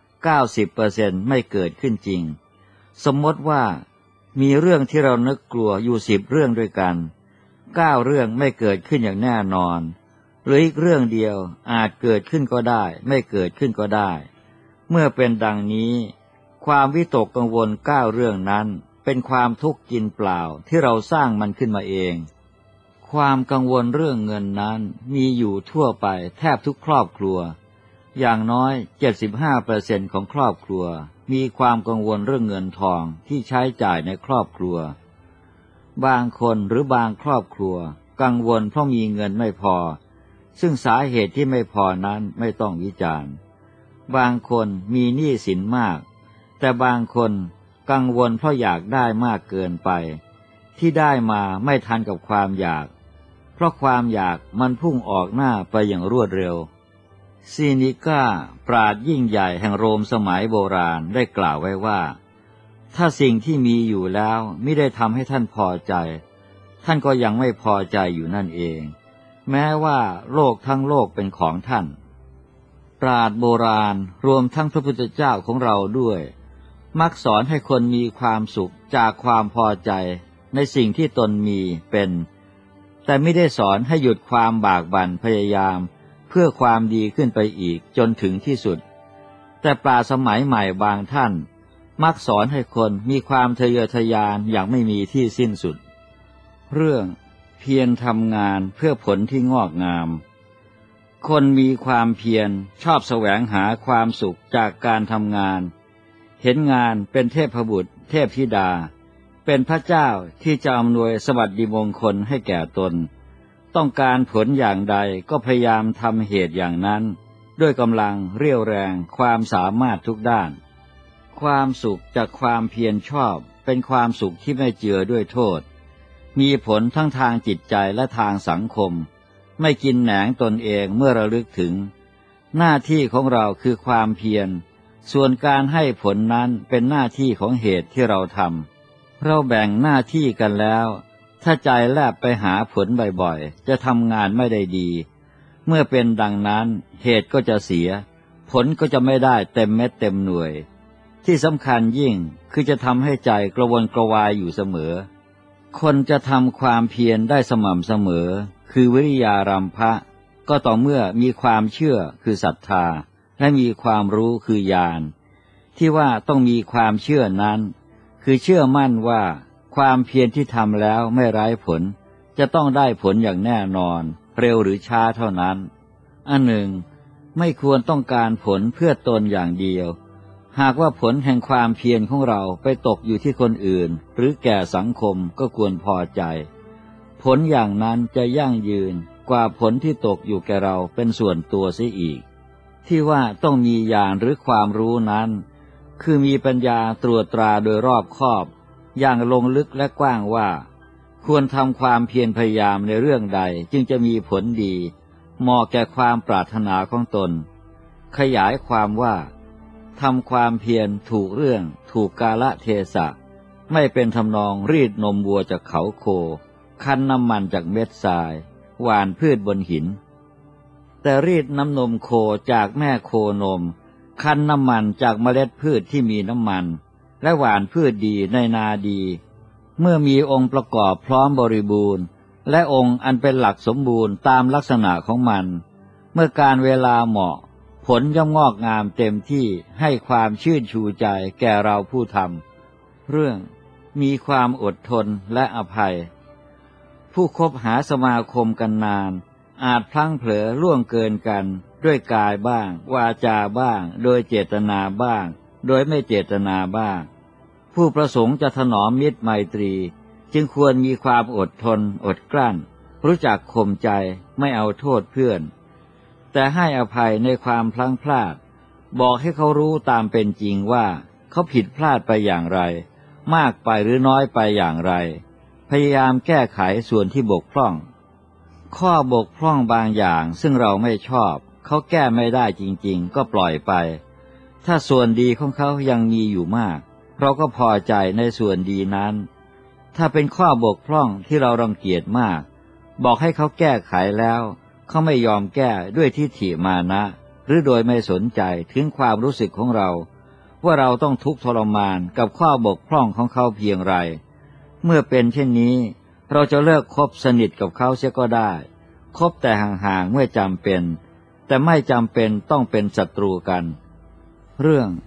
90% ไม่เกิดขึ้นจริงสมมติว่ามีเรื่องที่เรานึกกลัวอยู่10 เรื่องด้วยกัน9 เรื่องไม่เกิดขึ้นอย่างแน่นอนหรืออีกเรื่องเดียวอาจเกิดขึ้นก็ได้ไม่เกิดขึ้นก็ได้เมื่อเป็นดังนี้ความวิตกกังวล9 เรื่องนั้นเป็นความทุกข์กินเปล่าที่เราสร้างมันขึ้นมาเองความกังวลเรื่องเงินนั้นมีอยู่ทั่วไปแทบทุกครอบครัวอย่างน้อย 75% ของครอบครัวมีความกังวลเรื่องเงินทองที่ใช้จ่ายในครอบครัวบางคนหรือบางครอบครัวกังวลเพราะมีเงินไม่พอซึ่งสาเหตุที่ไม่พอนั้นไม่ต้องวิจารณ์บางคนมีหนี้สินมากแต่บางคนกังวลเพราะอยากได้มากเกินไปที่ได้มาไม่ทันกับความอยากเพราะความอยากมันพุ่งออกหน้าไปอย่างรวดเร็วซีนิก้าปราชญ์ยิ่งใหญ่แห่งโรมสมัยโบราณได้กล่าวไว้ว่าถ้าสิ่งที่มีอยู่แล้วไม่ได้ทำให้ท่านพอใจท่านก็ยังไม่พอใจอยู่นั่นเองแม้ว่าโลกทั้งโลกเป็นของท่านปราชญ์โบราณรวมทั้งพระพุทธเจ้าของเราด้วยมักสอนให้คนมีความสุขจากความพอใจในสิ่งที่ตนมีเป็นแต่ไม่ได้สอนให้หยุดความบากบั่นพยายามเพื่อความดีขึ้นไปอีกจนถึงที่สุดแต่ปราชญ์สมัยใหม่บางท่านมักสอนให้คนมีความทะเยอทะยานอย่างไม่มีที่สิ้นสุดเรื่องเพียรทำงานเพื่อผลที่งอกงามคนมีความเพียรชอบแสวงหาความสุขจากการทำงานเห็นงานเป็นเทพบุตรเทพธิดาเป็นพระเจ้าที่จะอำนวยสวัสดิมงคลให้แก่ตนต้องการผลอย่างใดก็พยายามทำเหตุอย่างนั้นด้วยกำลังเรี่ยวแรงความสามารถทุกด้านความสุขจากความเพียรชอบเป็นความสุขที่ไม่เจือด้วยโทษมีผลทั้งทางจิตใจและทางสังคมไม่กินแหนงตนเองเมื่อระลึกถึงหน้าที่ของเราคือความเพียรส่วนการให้ผลนั้นเป็นหน้าที่ของเหตุที่เราทำเราแบ่งหน้าที่กันแล้วถ้าใจแลบไปหาผลบ่อยๆจะทำงานไม่ได้ดีเมื่อเป็นดังนั้นเหตุก็จะเสียผลก็จะไม่ได้เต็มเม็ดเต็มหน่วยที่สำคัญยิ่งคือจะทำให้ใจกระวนกระวายอยู่เสมอคนจะทำความเพียรได้สม่ำเสมอคือวิริยารัมภะก็ต่อเมื่อมีความเชื่อคือศรัทธาและมีความรู้คือญาณที่ว่าต้องมีความเชื่อนั้นคือเชื่อมั่นว่าความเพียรที่ทำแล้วไม่ไร้ผลจะต้องได้ผลอย่างแน่นอนเร็วหรือช้าเท่านั้นอันหนึ่งไม่ควรต้องการผลเพื่อตนอย่างเดียวหากว่าผลแห่งความเพียรของเราไปตกอยู่ที่คนอื่นหรือแก่สังคมก็ควรพอใจผลอย่างนั้นจะยั่งยืนกว่าผลที่ตกอยู่แก่เราเป็นส่วนตัวเสียอีกที่ว่าต้องมีญาณหรือความรู้นั้นคือมีปัญญาตรวจตราโดยรอบคอบอย่างลงลึกและกว้างว่าควรทำความเพียรพยายามในเรื่องใดจึงจะมีผลดีเหมาะแก่ความปรารถนาของตนขยายความว่าทำความเพียรถูกเรื่องถูกกาลเทศะไม่เป็นทำนองรีดนมวัวจากเขาโคคั้นน้ำมันจากเม็ดทรายหว่านพืชบนหินแต่รีดน้ำนมโคจากแม่โคนมคั้นน้ำมันจากเมล็ดพืชที่มีน้ำมันและหว่านพืชดีในนาดีเมื่อมีองค์ประกอบพร้อมบริบูรณ์และองค์อันเป็นหลักสมบูรณ์ตามลักษณะของมันเมื่อการเวลาเหมาะผลย่อมงอกงามเต็มที่ให้ความชื่นชูใจแก่เราผู้ทำเรื่องมีความอดทนและอภัยผู้คบหาสมาคมกันนานอาจพลั้งเผลอล่วงเกินกันด้วยกายบ้างวาจาบ้างโดยเจตนาบ้างโดยไม่เจตนาบ้างผู้ประสงค์จะถนอมมิตรไมตรีจึงควรมีความอดทนอดกลั้นรู้จักข่มใจไม่เอาโทษเพื่อนแต่ให้อภัยในความพลั้งพลาดบอกให้เขารู้ตามเป็นจริงว่าเขาผิดพลาดไปอย่างไรมากไปหรือน้อยไปอย่างไรพยายามแก้ไขส่วนที่บกพร่องข้อบกพร่องบางอย่างซึ่งเราไม่ชอบเขาแก้ไม่ได้จริงๆก็ปล่อยไปถ้าส่วนดีของเขายังมีอยู่มากเราก็พอใจในส่วนดีนั้นถ้าเป็นข้อบกพร่องที่เรารังเกียจมากบอกให้เขาแก้ไขแล้วเขาไม่ยอมแก้ด้วยทิฏฐิมานะหรือโดยไม่สนใจถึงความรู้สึกของเราว่าเราต้องทุกข์ทรมานกับข้อบกพร่องของเขาเพียงไรเมื่อเป็นเช่นนี้เราจะเลิกคบสนิทกับเขาเสียก็ได้คบแต่ห่างๆเมื่อจำเป็นแต่ไม่จำเป็นต้องเป็นศัตรูกันเรื่อง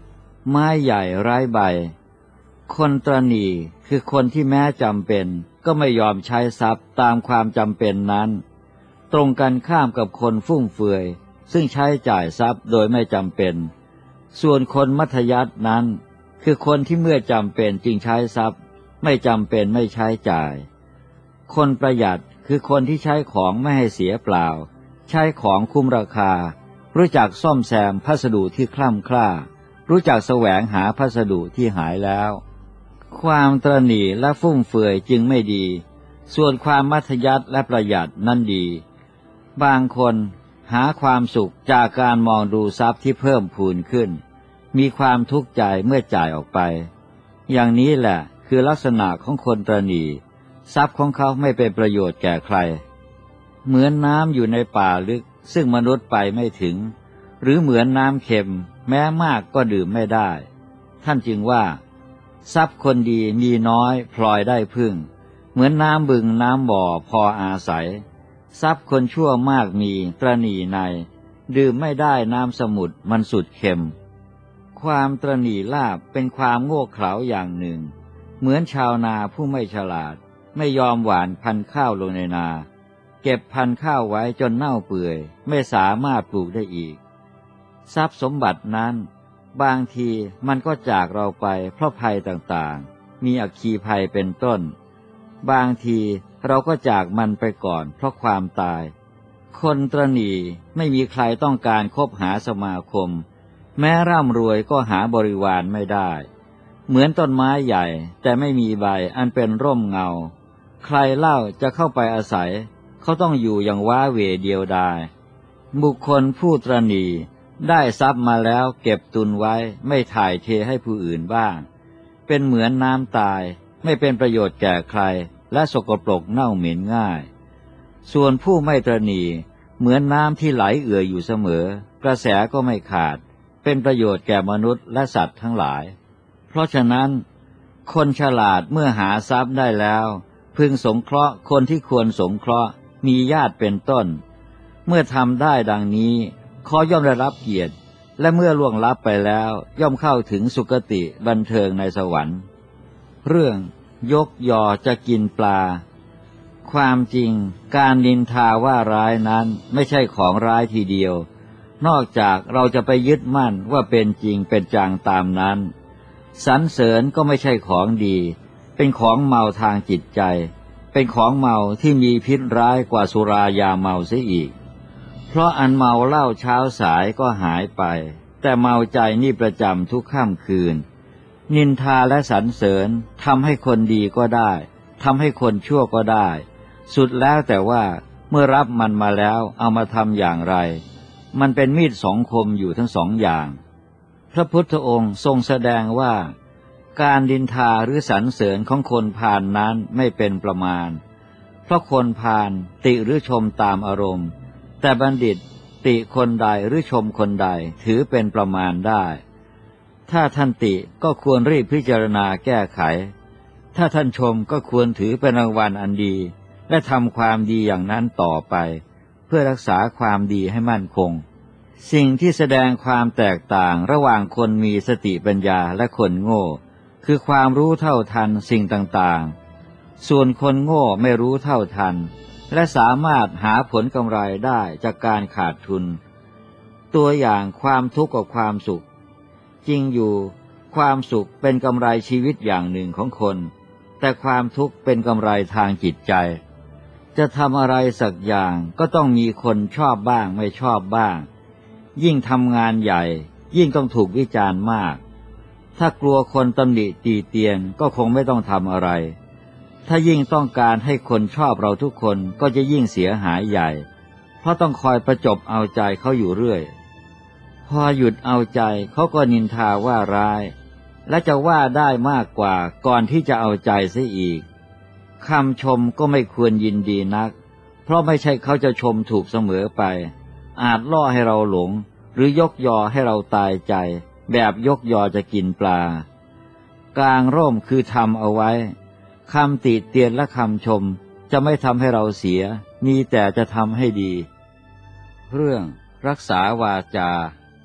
ไม้ใหญ่ไร้ใบคนตระหนี่คือคนที่แม้จำเป็นก็ไม่ยอมใช้ทรัพย์ตามความจำเป็นนั้นตรงกันข้ามกับคนฟุ่มเฟือยซึ่งใช้จ่ายทรัพย์โดยไม่จำเป็นส่วนคนมัธยัสถ์นั้นคือคนที่เมื่อจำเป็นจึงใช้ทรัพย์ไม่จำเป็นไม่ใช้จ่ายคนประหยัดคือคนที่ใช้ของไม่ให้เสียเปล่าใช้ของคุ้มราคารู้จักซ่อมแซมพัสดุที่คล่ำคล้ารู้จักแสวงหาพัสดุที่หายแล้วความตระหนี่และฟุ่มเฟือยจึงไม่ดีส่วนความมัธยัสถ์และประหยัดนั่นดีบางคนหาความสุขจากการมองดูทรัพย์ที่เพิ่มพูนขึ้นมีความทุกข์ใจเมื่อจ่ายออกไปอย่างนี้แหละคือลักษณะของคนตระหนี่ทรัพย์ของเขาไม่เป็นประโยชน์แก่ใครเหมือนน้ำอยู่ในป่าลึกซึ่งมนุษย์ไปไม่ถึงหรือเหมือนน้ำเค็มแม้มากก็ดื่มไม่ได้ท่านจึงว่าทรัพย์คนดีมีน้อยพลอยได้พึ่งเหมือนน้ำบึงน้ำบ่อพออาศัยทรัพย์คนชั่วมากมีตระหนี่ในดื่มไม่ได้น้ำสมุทรมันสุดเค็มความตระหนี่ลาภเป็นความโง่เขลาอย่างหนึ่งเหมือนชาวนาผู้ไม่ฉลาดไม่ยอมหว่านพันธุ์ข้าวลงในนาเก็บพันธุ์ข้าวไว้จนเน่าเปื่อยไม่สามารถปลูกได้อีกทรัพย์สมบัตินั้นบางทีมันก็จากเราไปเพราะภัยต่างๆมีอัคคีภัยเป็นต้นบางทีเราก็จากมันไปก่อนเพราะความตายคนตระหนี่ไม่มีใครต้องการคบหาสมาคมแม้ร่ำรวยก็หาบริวารไม่ได้เหมือนต้นไม้ใหญ่แต่ไม่มีใบอันเป็นร่มเงาใครเล่าจะเข้าไปอาศัยเขาต้องอยู่อย่างว้าเหวเดียวดายบุคคลผู้ตระหนี่ได้ทรัพย์มาแล้วเก็บตุนไว้ไม่ถ่ายเทให้ผู้อื่นบ้างเป็นเหมือนน้ำตายไม่เป็นประโยชน์แก่ใครและสกปรกเน่าเหม็นง่ายส่วนผู้ไม่ตระหนี่เหมือนน้ำที่ไหลเอื่อยอยู่เสมอกระแสก็ไม่ขาดเป็นประโยชน์แก่มนุษย์และสัตว์ทั้งหลายเพราะฉะนั้นคนฉลาดเมื่อหาทรัพย์ได้แล้วพึงสงเคราะห์คนที่ควรสงเคราะห์มีญาติเป็นต้นเมื่อทำได้ดังนี้เขาย่อมได้รับเกียรติและเมื่อล่วงลับไปแล้วย่อมเข้าถึงสุคติบันเทิงในสวรรค์เรื่องยกยอจะกินปลาความจริงการนินทาว่าร้ายนั้นไม่ใช่ของร้ายทีเดียวนอกจากเราจะไปยึดมั่นว่าเป็นจริงเป็นจังตามนั้นสรรเสริญก็ไม่ใช่ของดีเป็นของเมาทางจิตใจเป็นของเมาที่มีพิษร้ายกว่าสุรายาเมาเสียอีกเพราะอันเมาเหล้าเช้าสายก็หายไปแต่เมาใจนี่ประจำทุกค่ำคืนนินทาและสรรเสริญทำให้คนดีก็ได้ทำให้คนชั่วก็ได้สุดแล้วแต่ว่าเมื่อรับมันมาแล้วเอามาทำอย่างไรมันเป็นมีดสองคมอยู่ทั้งสองอย่างพระพุทธองค์ทรงแสดงว่าการดินทาหรือสรรเสริญของคนพาลนั้นไม่เป็นประมาณเพราะคนพาลติหรือชมตามอารมณ์แต่บัณฑิตติคนใดหรือชมคนใดถือเป็นประมาณได้ถ้าท่านติก็ควรรีบพิจารณาแก้ไขถ้าท่านชมก็ควรถือเป็นรางวัลอันดีและทำความดีอย่างนั้นต่อไปเพื่อรักษาความดีให้มั่นคงสิ่งที่แสดงความแตกต่างระหว่างคนมีสติปัญญาและคนโง่คือความรู้เท่าทันสิ่งต่างๆส่วนคนโง่ไม่รู้เท่าทันและสามารถหาผลกำไรได้จากการขาดทุนตัวอย่างความทุกข์กับความสุขจริงอยู่ความสุขเป็นกำไรชีวิตอย่างหนึ่งของคนแต่ความทุกข์เป็นกำไรทางจิตใจจะทำอะไรสักอย่างก็ต้องมีคนชอบบ้างไม่ชอบบ้างยิ่งทำงานใหญ่ยิ่งต้องถูกวิจารณ์มากถ้ากลัวคนตำหนิตีเตียนก็คงไม่ต้องทำอะไรถ้ายิ่งต้องการให้คนชอบเราทุกคนก็จะยิ่งเสียหายใหญ่เพราะต้องคอยประจบเอาใจเขาอยู่เรื่อยพอหยุดเอาใจเขาก็นินทาว่าร้ายและจะว่าได้มากกว่าก่อนที่จะเอาใจเสียอีกคำชมก็ไม่ควรยินดีนักเพราะไม่ใช่เขาจะชมถูกเสมอไปอาจล่อให้เราหลงหรือยกยอให้เราตายใจแบบยกยอจะกินปลากางร่มคือทำเอาไว้คำติเตียนและคำชมจะไม่ทำให้เราเสียมีแต่จะทำให้ดีเรื่องรักษาวาจา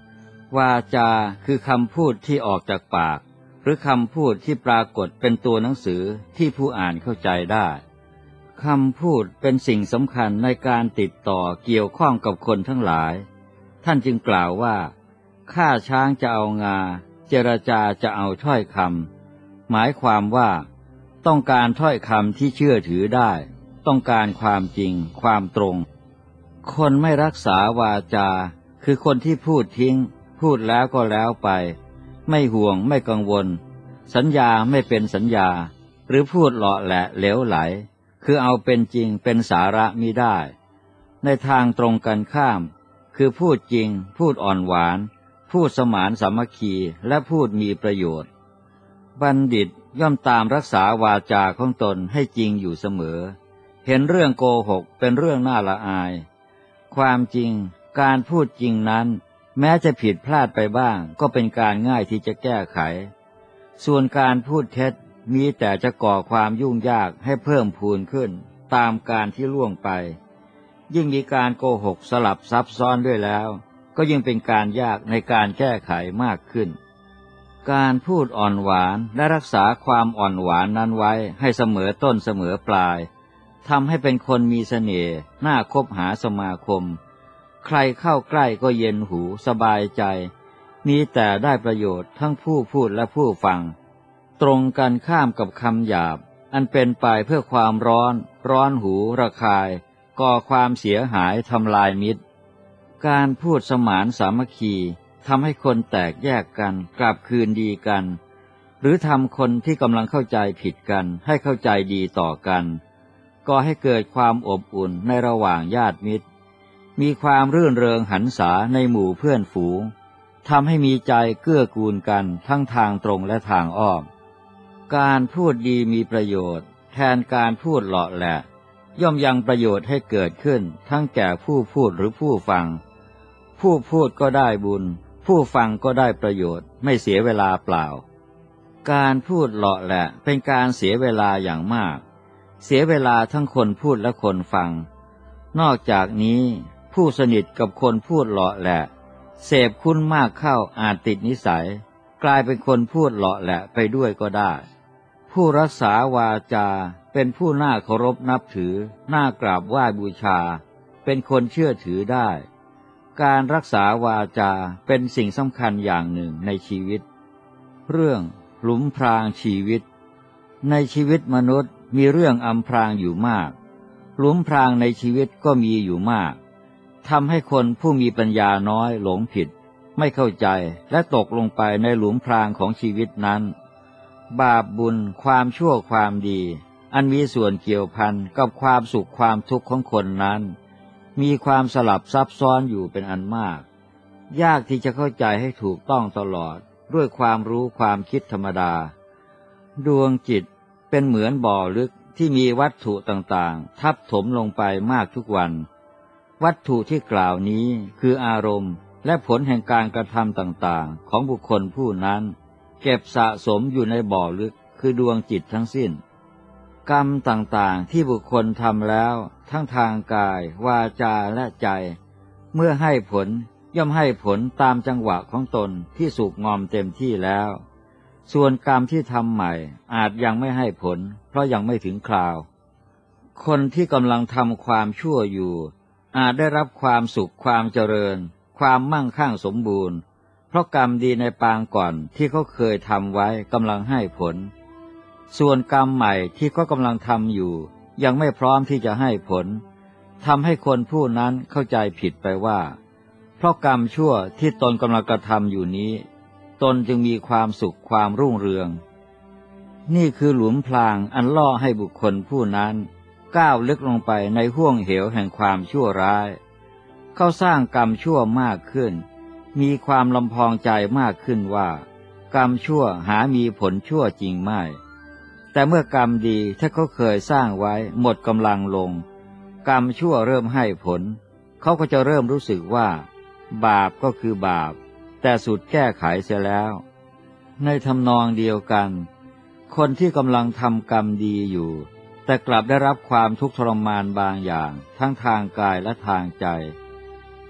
วาจาคือคำพูดที่ออกจากปากหรือคำพูดที่ปรากฏเป็นตัวหนังสือที่ผู้อ่านเข้าใจได้คำพูดเป็นสิ่งสำคัญในการติดต่อเกี่ยวข้องกับคนทั้งหลายท่านจึงกล่าวว่าฆ่าช้างจะเอางาเจรจาจะเอาถ้อยคำหมายความว่าต้องการถ้อยคำที่เชื่อถือได้ต้องการความจริงความตรงคนไม่รักษาวาจาคือคนที่พูดทิ้งพูดแล้วก็แล้วไปไม่ห่วงไม่กังวลสัญญาไม่เป็นสัญญาหรือพูดเลาะแหละเหลวไหลคือเอาเป็นจริงเป็นสาระมิได้ในทางตรงกันข้ามคือพูดจริงพูดอ่อนหวานพูดสมานสามัคคีและพูดมีประโยชน์บัณฑิตย่อมตามรักษาวาจาของตนให้จริงอยู่เสมอเห็นเรื่องโกหกเป็นเรื่องน่าละอายความจริงการพูดจริงนั้นแม้จะผิดพลาดไปบ้างก็เป็นการง่ายที่จะแก้ไขส่วนการพูดเท็จมีแต่จะก่อความยุ่งยากให้เพิ่มพูนขึ้นตามการที่ล่วงไปยิ่งมีการโกหกสลับซับซ้อนด้วยแล้วก็ยิ่งเป็นการยากในการแก้ไขมากขึ้นการพูดอ่อนหวานและรักษาความอ่อนหวานนั้นไว้ให้เสมอต้นเสมอปลายทำให้เป็นคนมีเสน่ห์น่าคบหาสมาคมใครเข้าใกล้ก็เย็นหูสบายใจมีแต่ได้ประโยชน์ทั้งผู้พูดและผู้ฟังตรงกันข้ามกับคำหยาบอันเป็นไปเพื่อความร้อนหูระคายก่อความเสียหายทำลายมิตรการพูดสมานสามัคคีทำให้คนแตกแยกกันกลับคืนดีกันหรือทำคนที่กำลังเข้าใจผิดกันให้เข้าใจดีต่อกันก่อให้เกิดความอบอุ่นในระหว่างญาติมิตรมีความรื่นเริงหันษาในหมู่เพื่อนฝูงทำให้มีใจเกื้อกูลกันทั้งทางตรงและทางอ้อมการพูดดีมีประโยชน์แทนการพูดเหลาะแหละย่อมยังประโยชน์ให้เกิดขึ้นทั้งแก่ผู้พูดหรือผู้ฟังผู้พูดก็ได้บุญผู้ฟังก็ได้ประโยชน์ไม่เสียเวลาเปล่าการพูดเหลาะแหละเป็นการเสียเวลาอย่างมากเสียเวลาทั้งคนพูดและคนฟังนอกจากนี้ผู้สนิทกับคนพูดเหลาะแหละเสพคุ้นมากเข้าอาจติดนิสัยกลายเป็นคนพูดเหลาะแหละไปด้วยก็ได้ผู้รักษาวาจาเป็นผู้น่าเคารพนับถือน่ากราบไหว้บูชาเป็นคนเชื่อถือได้การรักษาวาจาเป็นสิ่งสำคัญอย่างหนึ่งในชีวิตเรื่องหลุมพรางชีวิตในชีวิตมนุษย์มีเรื่องอำพรางอยู่มากหลุมพรางในชีวิตก็มีอยู่มากทำให้คนผู้มีปัญญาน้อยหลงผิดไม่เข้าใจและตกลงไปในหลุมพรางของชีวิตนั้นบาปบุญความชั่วความดีอันมีส่วนเกี่ยวพันกับความสุขความทุกข์ของคนนั้นมีความสลับซับซ้อนอยู่เป็นอันมากยากที่จะเข้าใจให้ถูกต้องตลอดด้วยความรู้ความคิดธรรมดาดวงจิตเป็นเหมือนบ่อลึกที่มีวัตถุต่างๆทับถมลงไปมากทุกวันวัตถุที่กล่าวนี้คืออารมณ์และผลแห่งการกระทำต่างๆของบุคคลผู้นั้นเก็บสะสมอยู่ในบ่อลึกคือดวงจิตทั้งสิ้นกรรมต่างๆที่บุคคลทำแล้วทั้งทางกายวาจาและใจเมื่อให้ผลย่อมให้ผลตามจังหวะของตนที่สุกงอมเต็มที่แล้วส่วนกรรมที่ทำใหม่อาจยังไม่ให้ผลเพราะยังไม่ถึงคราวคนที่กำลังทำความชั่วอยู่อาจได้รับความสุขความเจริญความมั่งคั่งสมบูรณ์เพราะกรรมดีในปางก่อนที่เขาเคยทำไว้กำลังให้ผลส่วนกรรมใหม่ที่เขากำลังทำอยู่ยังไม่พร้อมที่จะให้ผลทำให้คนผู้นั้นเข้าใจผิดไปว่าเพราะกรรมชั่วที่ตนกำลังกระทำอยู่นี้ตนจึงมีความสุขความรุ่งเรืองนี่คือหลุมพรางอันล่อให้บุคคลผู้นั้นก้าวลึกลงไปในห้วงเหวแห่งความชั่วร้ายเขาสร้างกรรมชั่วมากขึ้นมีความลำพองใจมากขึ้นว่ากรรมชั่วหามีผลชั่วจริงไม่แต่เมื่อกรรมดีที่เขาเคยสร้างไว้หมดกำลังลงกรรมชั่วเริ่มให้ผลเขาก็จะเริ่มรู้สึกว่าบาปก็คือบาปแต่สุดแก้ไขเสียแล้วในทำนองเดียวกันคนที่กำลังทำกรรมดีอยู่แต่กลับได้รับความทุกข์ทรมานบางอย่างทั้งทางกายและทางใจ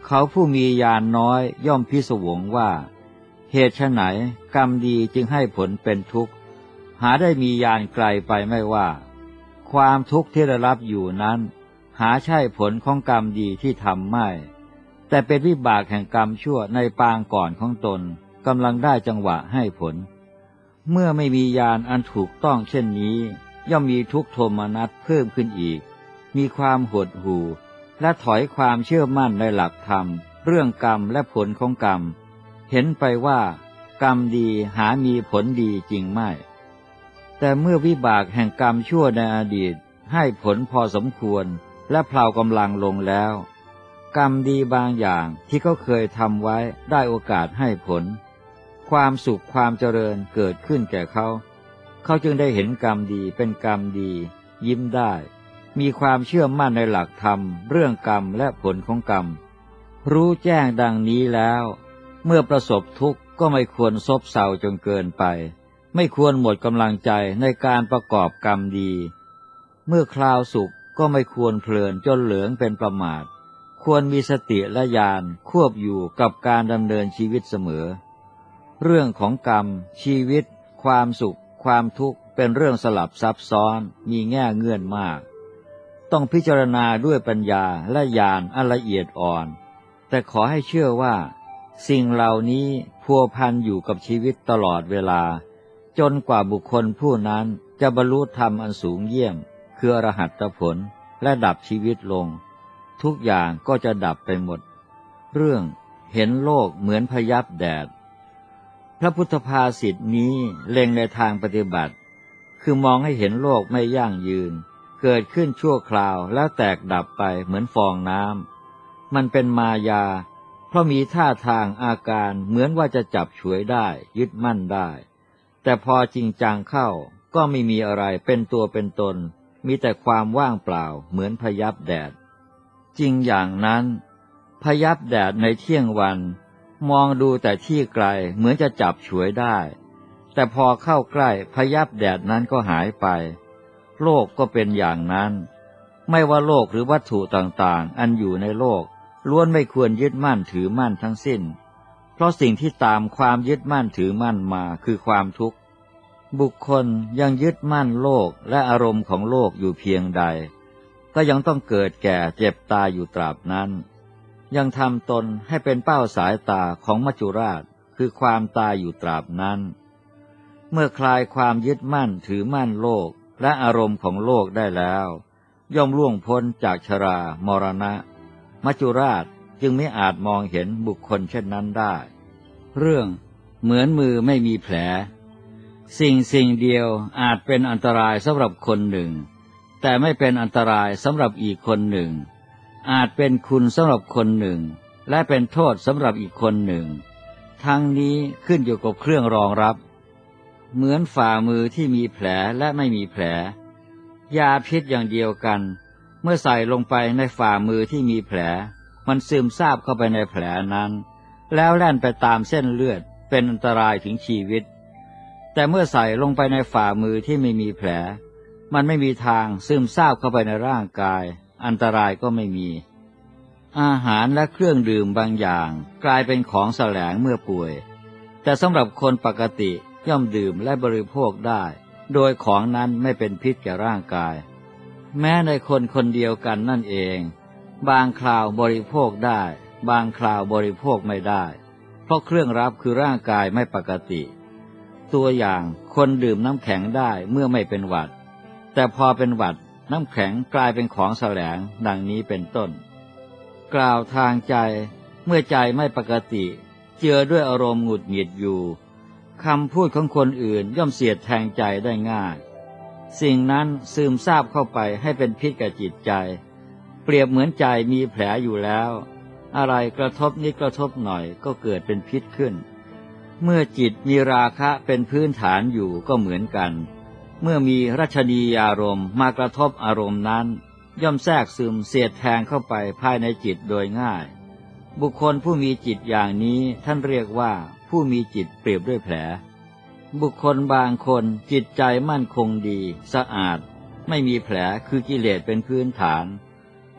เขาผู้มีญาณน้อยย่อมพิศวงว่าเหตุไฉนกรรมดีจึงให้ผลเป็นทุกข์หาได้มีญาณไกลไปไม่ว่าความทุกข์ที่ได้รับอยู่นั้นหาใช่ผลของกรรมดีที่ทำไม่แต่เป็นวิบากแห่งกรรมชั่วในปางก่อนของตนกำลังได้จังหวะให้ผลเมื่อไม่มีญาณอันถูกต้องเช่นนี้ย่อมมีทุกข์โทมนัสเพิ่มขึ้นอีกมีความหดหู่และถอยความเชื่อมั่นในหลักธรรมเรื่องกรรมและผลของกรรมเห็นไปว่ากรรมดีหามีผลดีจริงไม่แต่เมื่อวิบากแห่งกรรมชั่วในอดีตให้ผลพอสมควรและเพลากำลังลงแล้วกรรมดีบางอย่างที่เขาเคยทำไว้ได้โอกาสให้ผลความสุขความเจริญเกิดขึ้นแก่เขาเขาจึงได้เห็นกรรมดีเป็นกรรมดียิ้มได้มีความเชื่อมั่นในหลักธรรมเรื่องกรรมและผลของกรรมรู้แจ้งดังนี้แล้วเมื่อประสบทุกข์ก็ไม่ควรซบเซาจนเกินไปไม่ควรหมดกำลังใจในการประกอบกรรมดีเมื่อคราวสุขก็ไม่ควรเพลินจนเหลืองเป็นประมาทควรมีสติและญาณควบอยู่กับการดำเนินชีวิตเสมอเรื่องของกรรมชีวิตความสุขความทุกข์เป็นเรื่องสลับซับซ้อนมีแง่เงื่อนมากต้องพิจารณาด้วยปัญญาและญาณอันละเอียดอ่อนแต่ขอให้เชื่อว่าสิ่งเหล่านี้พัวพันอยู่กับชีวิตตลอดเวลาจนกว่าบุคคลผู้นั้นจะบรรลุธรรมอันสูงเยี่ยมคืออรหัตผลและดับชีวิตลงทุกอย่างก็จะดับไปหมดเรื่องเห็นโลกเหมือนพยับแดดพระพุทธภาษิตนี้เล็งในทางปฏิบัติคือมองให้เห็นโลกไม่ยั่งยืนเกิดขึ้นชั่วคราวแล้วแตกดับไปเหมือนฟองน้ำมันเป็นมายาเพราะมีท่าทางอาการเหมือนว่าจะจับฉวยได้ยึดมั่นได้แต่พอจริงจังเข้าก็ไม่มีอะไรเป็นตัวเป็นตนมีแต่ความว่างเปล่าเหมือนพยับแดดจริงอย่างนั้นพยับแดดในเที่ยงวันมองดูแต่ที่ไกลเหมือนจะจับฉวยได้แต่พอเข้าใกล้พยับแดดนั้นก็หายไปโลกก็เป็นอย่างนั้นไม่ว่าโลกหรือวัตถุต่างๆอันอยู่ในโลกล้วนไม่ควรยึดมั่นถือมั่นทั้งสิ้นเพราะสิ่งที่ตามความยึดมั่นถือมั่นมาคือความทุกข์บุคคลยังยึดมั่นโลกและอารมณ์ของโลกอยู่เพียงใดก็ยังต้องเกิดแก่เจ็บตายอยู่ตราบนั้นยังทำตนให้เป็นเป้าสายตาของมัจจุราชคือความตายอยู่ตราบนั้นเมื่อคลายความยึดมั่นถือมั่นโลกและอารมณ์ของโลกได้แล้วย่อมล่วงพ้นจากชรามรณะมัจจุราชจึงไม่อาจมองเห็นบุคคลเช่นนั้นได้เรื่องเหมือนมือไม่มีแผลสิ่งเดียวอาจเป็นอันตรายสำหรับคนหนึ่งแต่ไม่เป็นอันตรายสำหรับอีกคนหนึ่งอาจเป็นคุณสำหรับคนหนึ่งและเป็นโทษสำหรับอีกคนหนึ่งทั้งนี้ขึ้นอยู่กับเครื่องรองรับเหมือนฝ่ามือที่มีแผลและไม่มีแผลยาพิษอย่างเดียวกันเมื่อใส่ลงไปในฝ่ามือที่มีแผลมันซึมซาบเข้าไปในแผลนั้นแล้วแล่นไปตามเส้นเลือดเป็นอันตรายถึงชีวิตแต่เมื่อใส่ลงไปในฝ่ามือที่ไม่มีแผลมันไม่มีทางซึมซาบเข้าไปในร่างกายอันตรายก็ไม่มีอาหารและเครื่องดื่มบางอย่างกลายเป็นของแสลงเมื่อป่วยแต่สำหรับคนปกติย่อมดื่มและบริโภคได้โดยของนั้นไม่เป็นพิษแก่ร่างกายแม้ในคนคนเดียวกันนั่นเองบางคราวบริโภคได้บางคราวบริโภคไม่ได้เพราะเครื่องรับคือร่างกายไม่ปกติตัวอย่างคนดื่มน้ำแข็งได้เมื่อไม่เป็นหวัดแต่พอเป็นหวัดน้ำแข็งกลายเป็นของแสลงดังนี้เป็นต้นกล่าวทางใจเมื่อใจไม่ปกติเจือด้วยอารมณ์หงุดหงิดอยู่คำพูดของคนอื่นย่อมเสียดแทงใจได้ง่ายสิ่งนั้นซึมซาบเข้าไปให้เป็นพิษแก่จิตใจเปรียบเหมือนใจมีแผลอยู่แล้วอะไรกระทบนิดกระทบหน่อยก็เกิดเป็นพิษขึ้นเมื่อจิตมีราคะเป็นพื้นฐานอยู่ก็เหมือนกันเมื่อมีรัชนียารมณ์มากระทบอารมณ์นั้นย่อมแทรกซึมเสียดแทงเข้าไปภายในจิตโดยง่ายบุคคลผู้มีจิตอย่างนี้ท่านเรียกว่าผู้มีจิตเปรียบด้วยแผลบุคคลบางคนจิตใจมั่นคงดีสะอาดไม่มีแผลคือกิเลสเป็นพื้นฐาน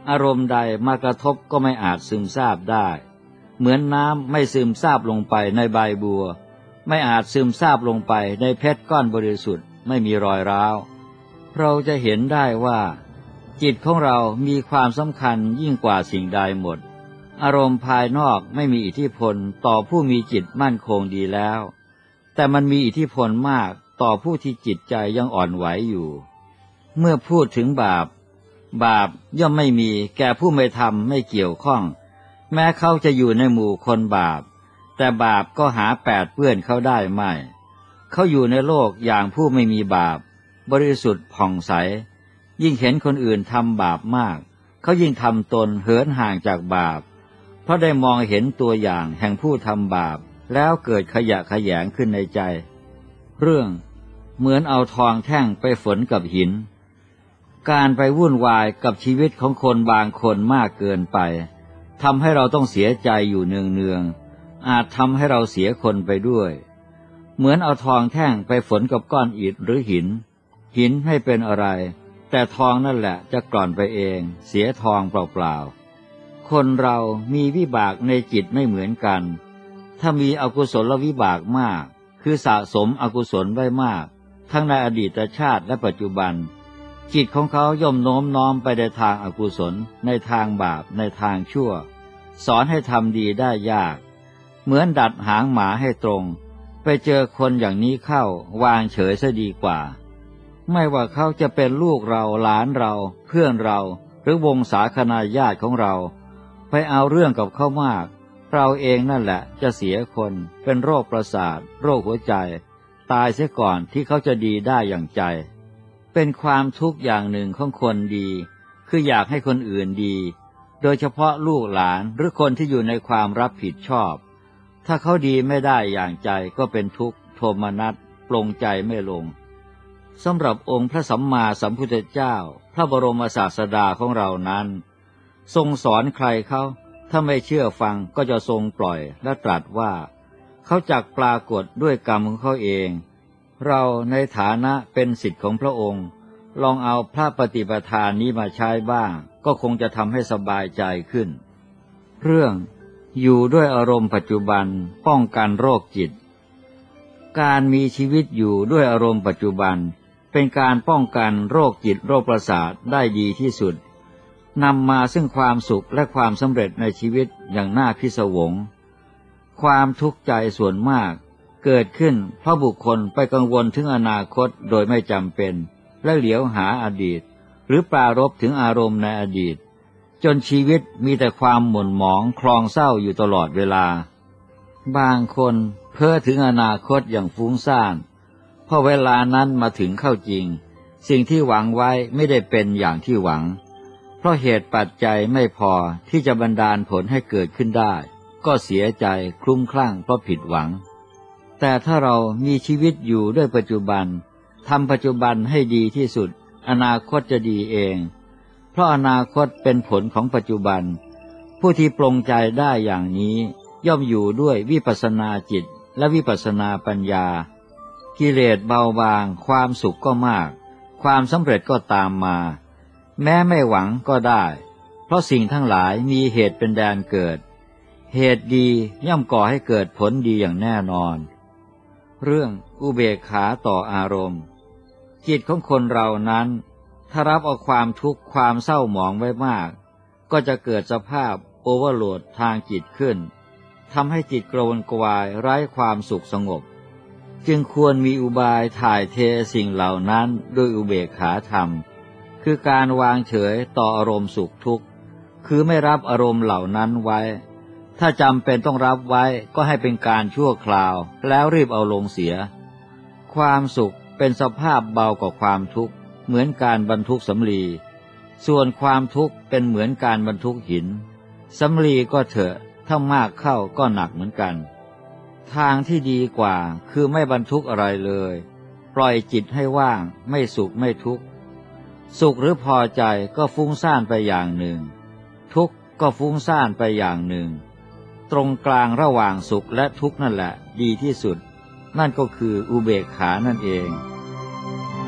อารมณ์ใดมากระทบก็ไม่อาจซึมซาบได้เหมือนน้ำไม่ซึมซาบลงไปในใบบัวไม่อาจซึมซาบลงไปในเพชรก้อนบริสุทธิ์ไม่มีรอยร้าวเราจะเห็นได้ว่าจิตของเรามีความสำคัญยิ่งกว่าสิ่งใดหมดอารมณ์ภายนอกไม่มีอิทธิพลต่อผู้มีจิตมั่นคงดีแล้วแต่มันมีอิทธิพลมากต่อผู้ที่จิตใจยังอ่อนไหวอยู่เมื่อพูดถึงบาปย่อมไม่มีแก่ผู้ไม่ทำไม่เกี่ยวข้องแม้เขาจะอยู่ในหมู่คนบาปแต่บาปก็หาแปดเปื้อนเขาได้ไม่เขาอยู่ในโลกอย่างผู้ไม่มีบาปบริสุทธิ์ผ่องใสยิ่งเห็นคนอื่นทำบาปมากเขายิ่งทำตนเหินห่างจากบาปเพราะได้มองเห็นตัวอย่างแห่งผู้ทำบาปแล้วเกิดขยะแขยงขึ้นในใจเรื่องเหมือนเอาทองแท่งไปฝนกับหินการไปวุ่นวายกับชีวิตของคนบางคนมากเกินไปทำให้เราต้องเสียใจอยู่เนืองๆอาจทำให้เราเสียคนไปด้วยเหมือนเอาทองแท่งไปฝนกับก้อนอิฐหรือหินไม่เป็นอะไรแต่ทองนั่นแหละจะกร่อนไปเองเสียทองเปล่าๆคนเรามีวิบากในจิตไม่เหมือนกันถ้ามีอกุศลวิบากมากคือสะสมอกุศลไว้มากทั้งในอดีตชาติและปัจจุบันจิตของเขาย่อมโน้มน้อมไปในทางอกุศลในทางบาปในทางชั่วสอนให้ทำดีได้ยากเหมือนดัดหางหมาให้ตรงไปเจอคนอย่างนี้เข้าวางเฉยซะดีกว่าไม่ว่าเขาจะเป็นลูกเราหลานเราเพื่อนเราหรือวงศาคณาญาติของเราไปเอาเรื่องกับเขามากเราเองนั่นแหละจะเสียคนเป็นโรคประสาทโรคหัวใจตายเสียก่อนที่เขาจะดีได้อย่างใจเป็นความทุกข์อย่างหนึ่งของคนดีคืออยากให้คนอื่นดีโดยเฉพาะลูกหลานหรือคนที่อยู่ในความรับผิดชอบถ้าเขาดีไม่ได้อย่างใจก็เป็นทุกข์โทมนัสปลงใจไม่ลงสำหรับองค์พระสัมมาสัมพุทธเจ้าพระบรมศาสดาของเรานั้นทรงสอนใครเขาถ้าไม่เชื่อฟังก็จะทรงปล่อยและตรัสว่าเขาจักปรากฏด้วยกรรมของเขาเองเราในฐานะเป็นศิษย์ของพระองค์ลองเอาพระปฏิปทานนี้มาใช้บ้างก็คงจะทำให้สบายใจขึ้นเรื่องอยู่ด้วยอารมณ์ปัจจุบันป้องกันโรคจิตการมีชีวิตอยู่ด้วยอารมณ์ปัจจุบันเป็นการป้องกันโรคจิตโรคประสาทได้ดีที่สุดนำมาซึ่งความสุขและความสำเร็จในชีวิตอย่างน่าพิศวงความทุกข์ใจส่วนมากเกิดขึ้นเพราะบุคคลไปกังวลถึงอนาคตโดยไม่จำเป็นและเหลียวหาอดีตหรือปรารภถึงอารมณ์ในอดีตจนชีวิตมีแต่ความหม่นหมองคลองเศร้าอยู่ตลอดเวลาบางคนเพ้อถึงอนาคตอย่างฟุ้งซ่านพอเวลานั้นมาถึงเข้าจริงสิ่งที่หวังไว้ไม่ได้เป็นอย่างที่หวังเพราะเหตุปัจจัยไม่พอที่จะบันดาลผลให้เกิดขึ้นได้ก็เสียใจคลุ้มคลั่งเพราะผิดหวังแต่ถ้าเรามีชีวิตอยู่ด้วยปัจจุบันทำปัจจุบันให้ดีที่สุดอนาคตจะดีเองเพราะอนาคตเป็นผลของปัจจุบันผู้ที่ปลงใจได้อย่างนี้ย่อมอยู่ด้วยวิปัสสนาจิตและวิปัสสนาปัญญากิเลสเบาบางความสุขก็มากความสำเร็จก็ตามมาแม้ไม่หวังก็ได้เพราะสิ่งทั้งหลายมีเหตุเป็นแดนเกิดเหตุดีย่อมก่อให้เกิดผลดีอย่างแน่นอนเรื่องอุเบกขาต่ออารมณ์จิตของคนเรานั้นถ้ารับเอาความทุกข์ความเศร้าหมองไว้มากก็จะเกิดสภาพโอเวอร์โหลดทางจิตขึ้นทำให้จิตกระวนกระวายไร้ความสุขสงบจึงควรมีอุบายถ่ายเทสิ่งเหล่านั้นด้วยอุเบกขาธรรมคือการวางเฉยต่ออารมณ์สุขทุกข์คือไม่รับอารมณ์เหล่านั้นไว้ถ้าจำเป็นต้องรับไว้ก็ให้เป็นการชั่วคราวแล้วรีบเอาลงเสียความสุขเป็นสภาพเบากว่าความทุกข์เหมือนการบรรทุกสำลีส่วนความทุกข์เป็นเหมือนการบรรทุกหินสำลีก็เถอะถ้ามากเข้าก็หนักเหมือนกันทางที่ดีกว่าคือไม่บรรทุกอะไรเลยปล่อยจิตให้ว่างไม่สุขไม่ทุกข์สุขหรือพอใจก็ฟุ้งซ่านไปอย่างหนึ่งทุกข์ก็ฟุ้งซ่านไปอย่างหนึ่งตรงกลางระหว่างสุขและทุกข์นั่นแหละดีที่สุดนั่นก็คืออุเบกขานั่นเอง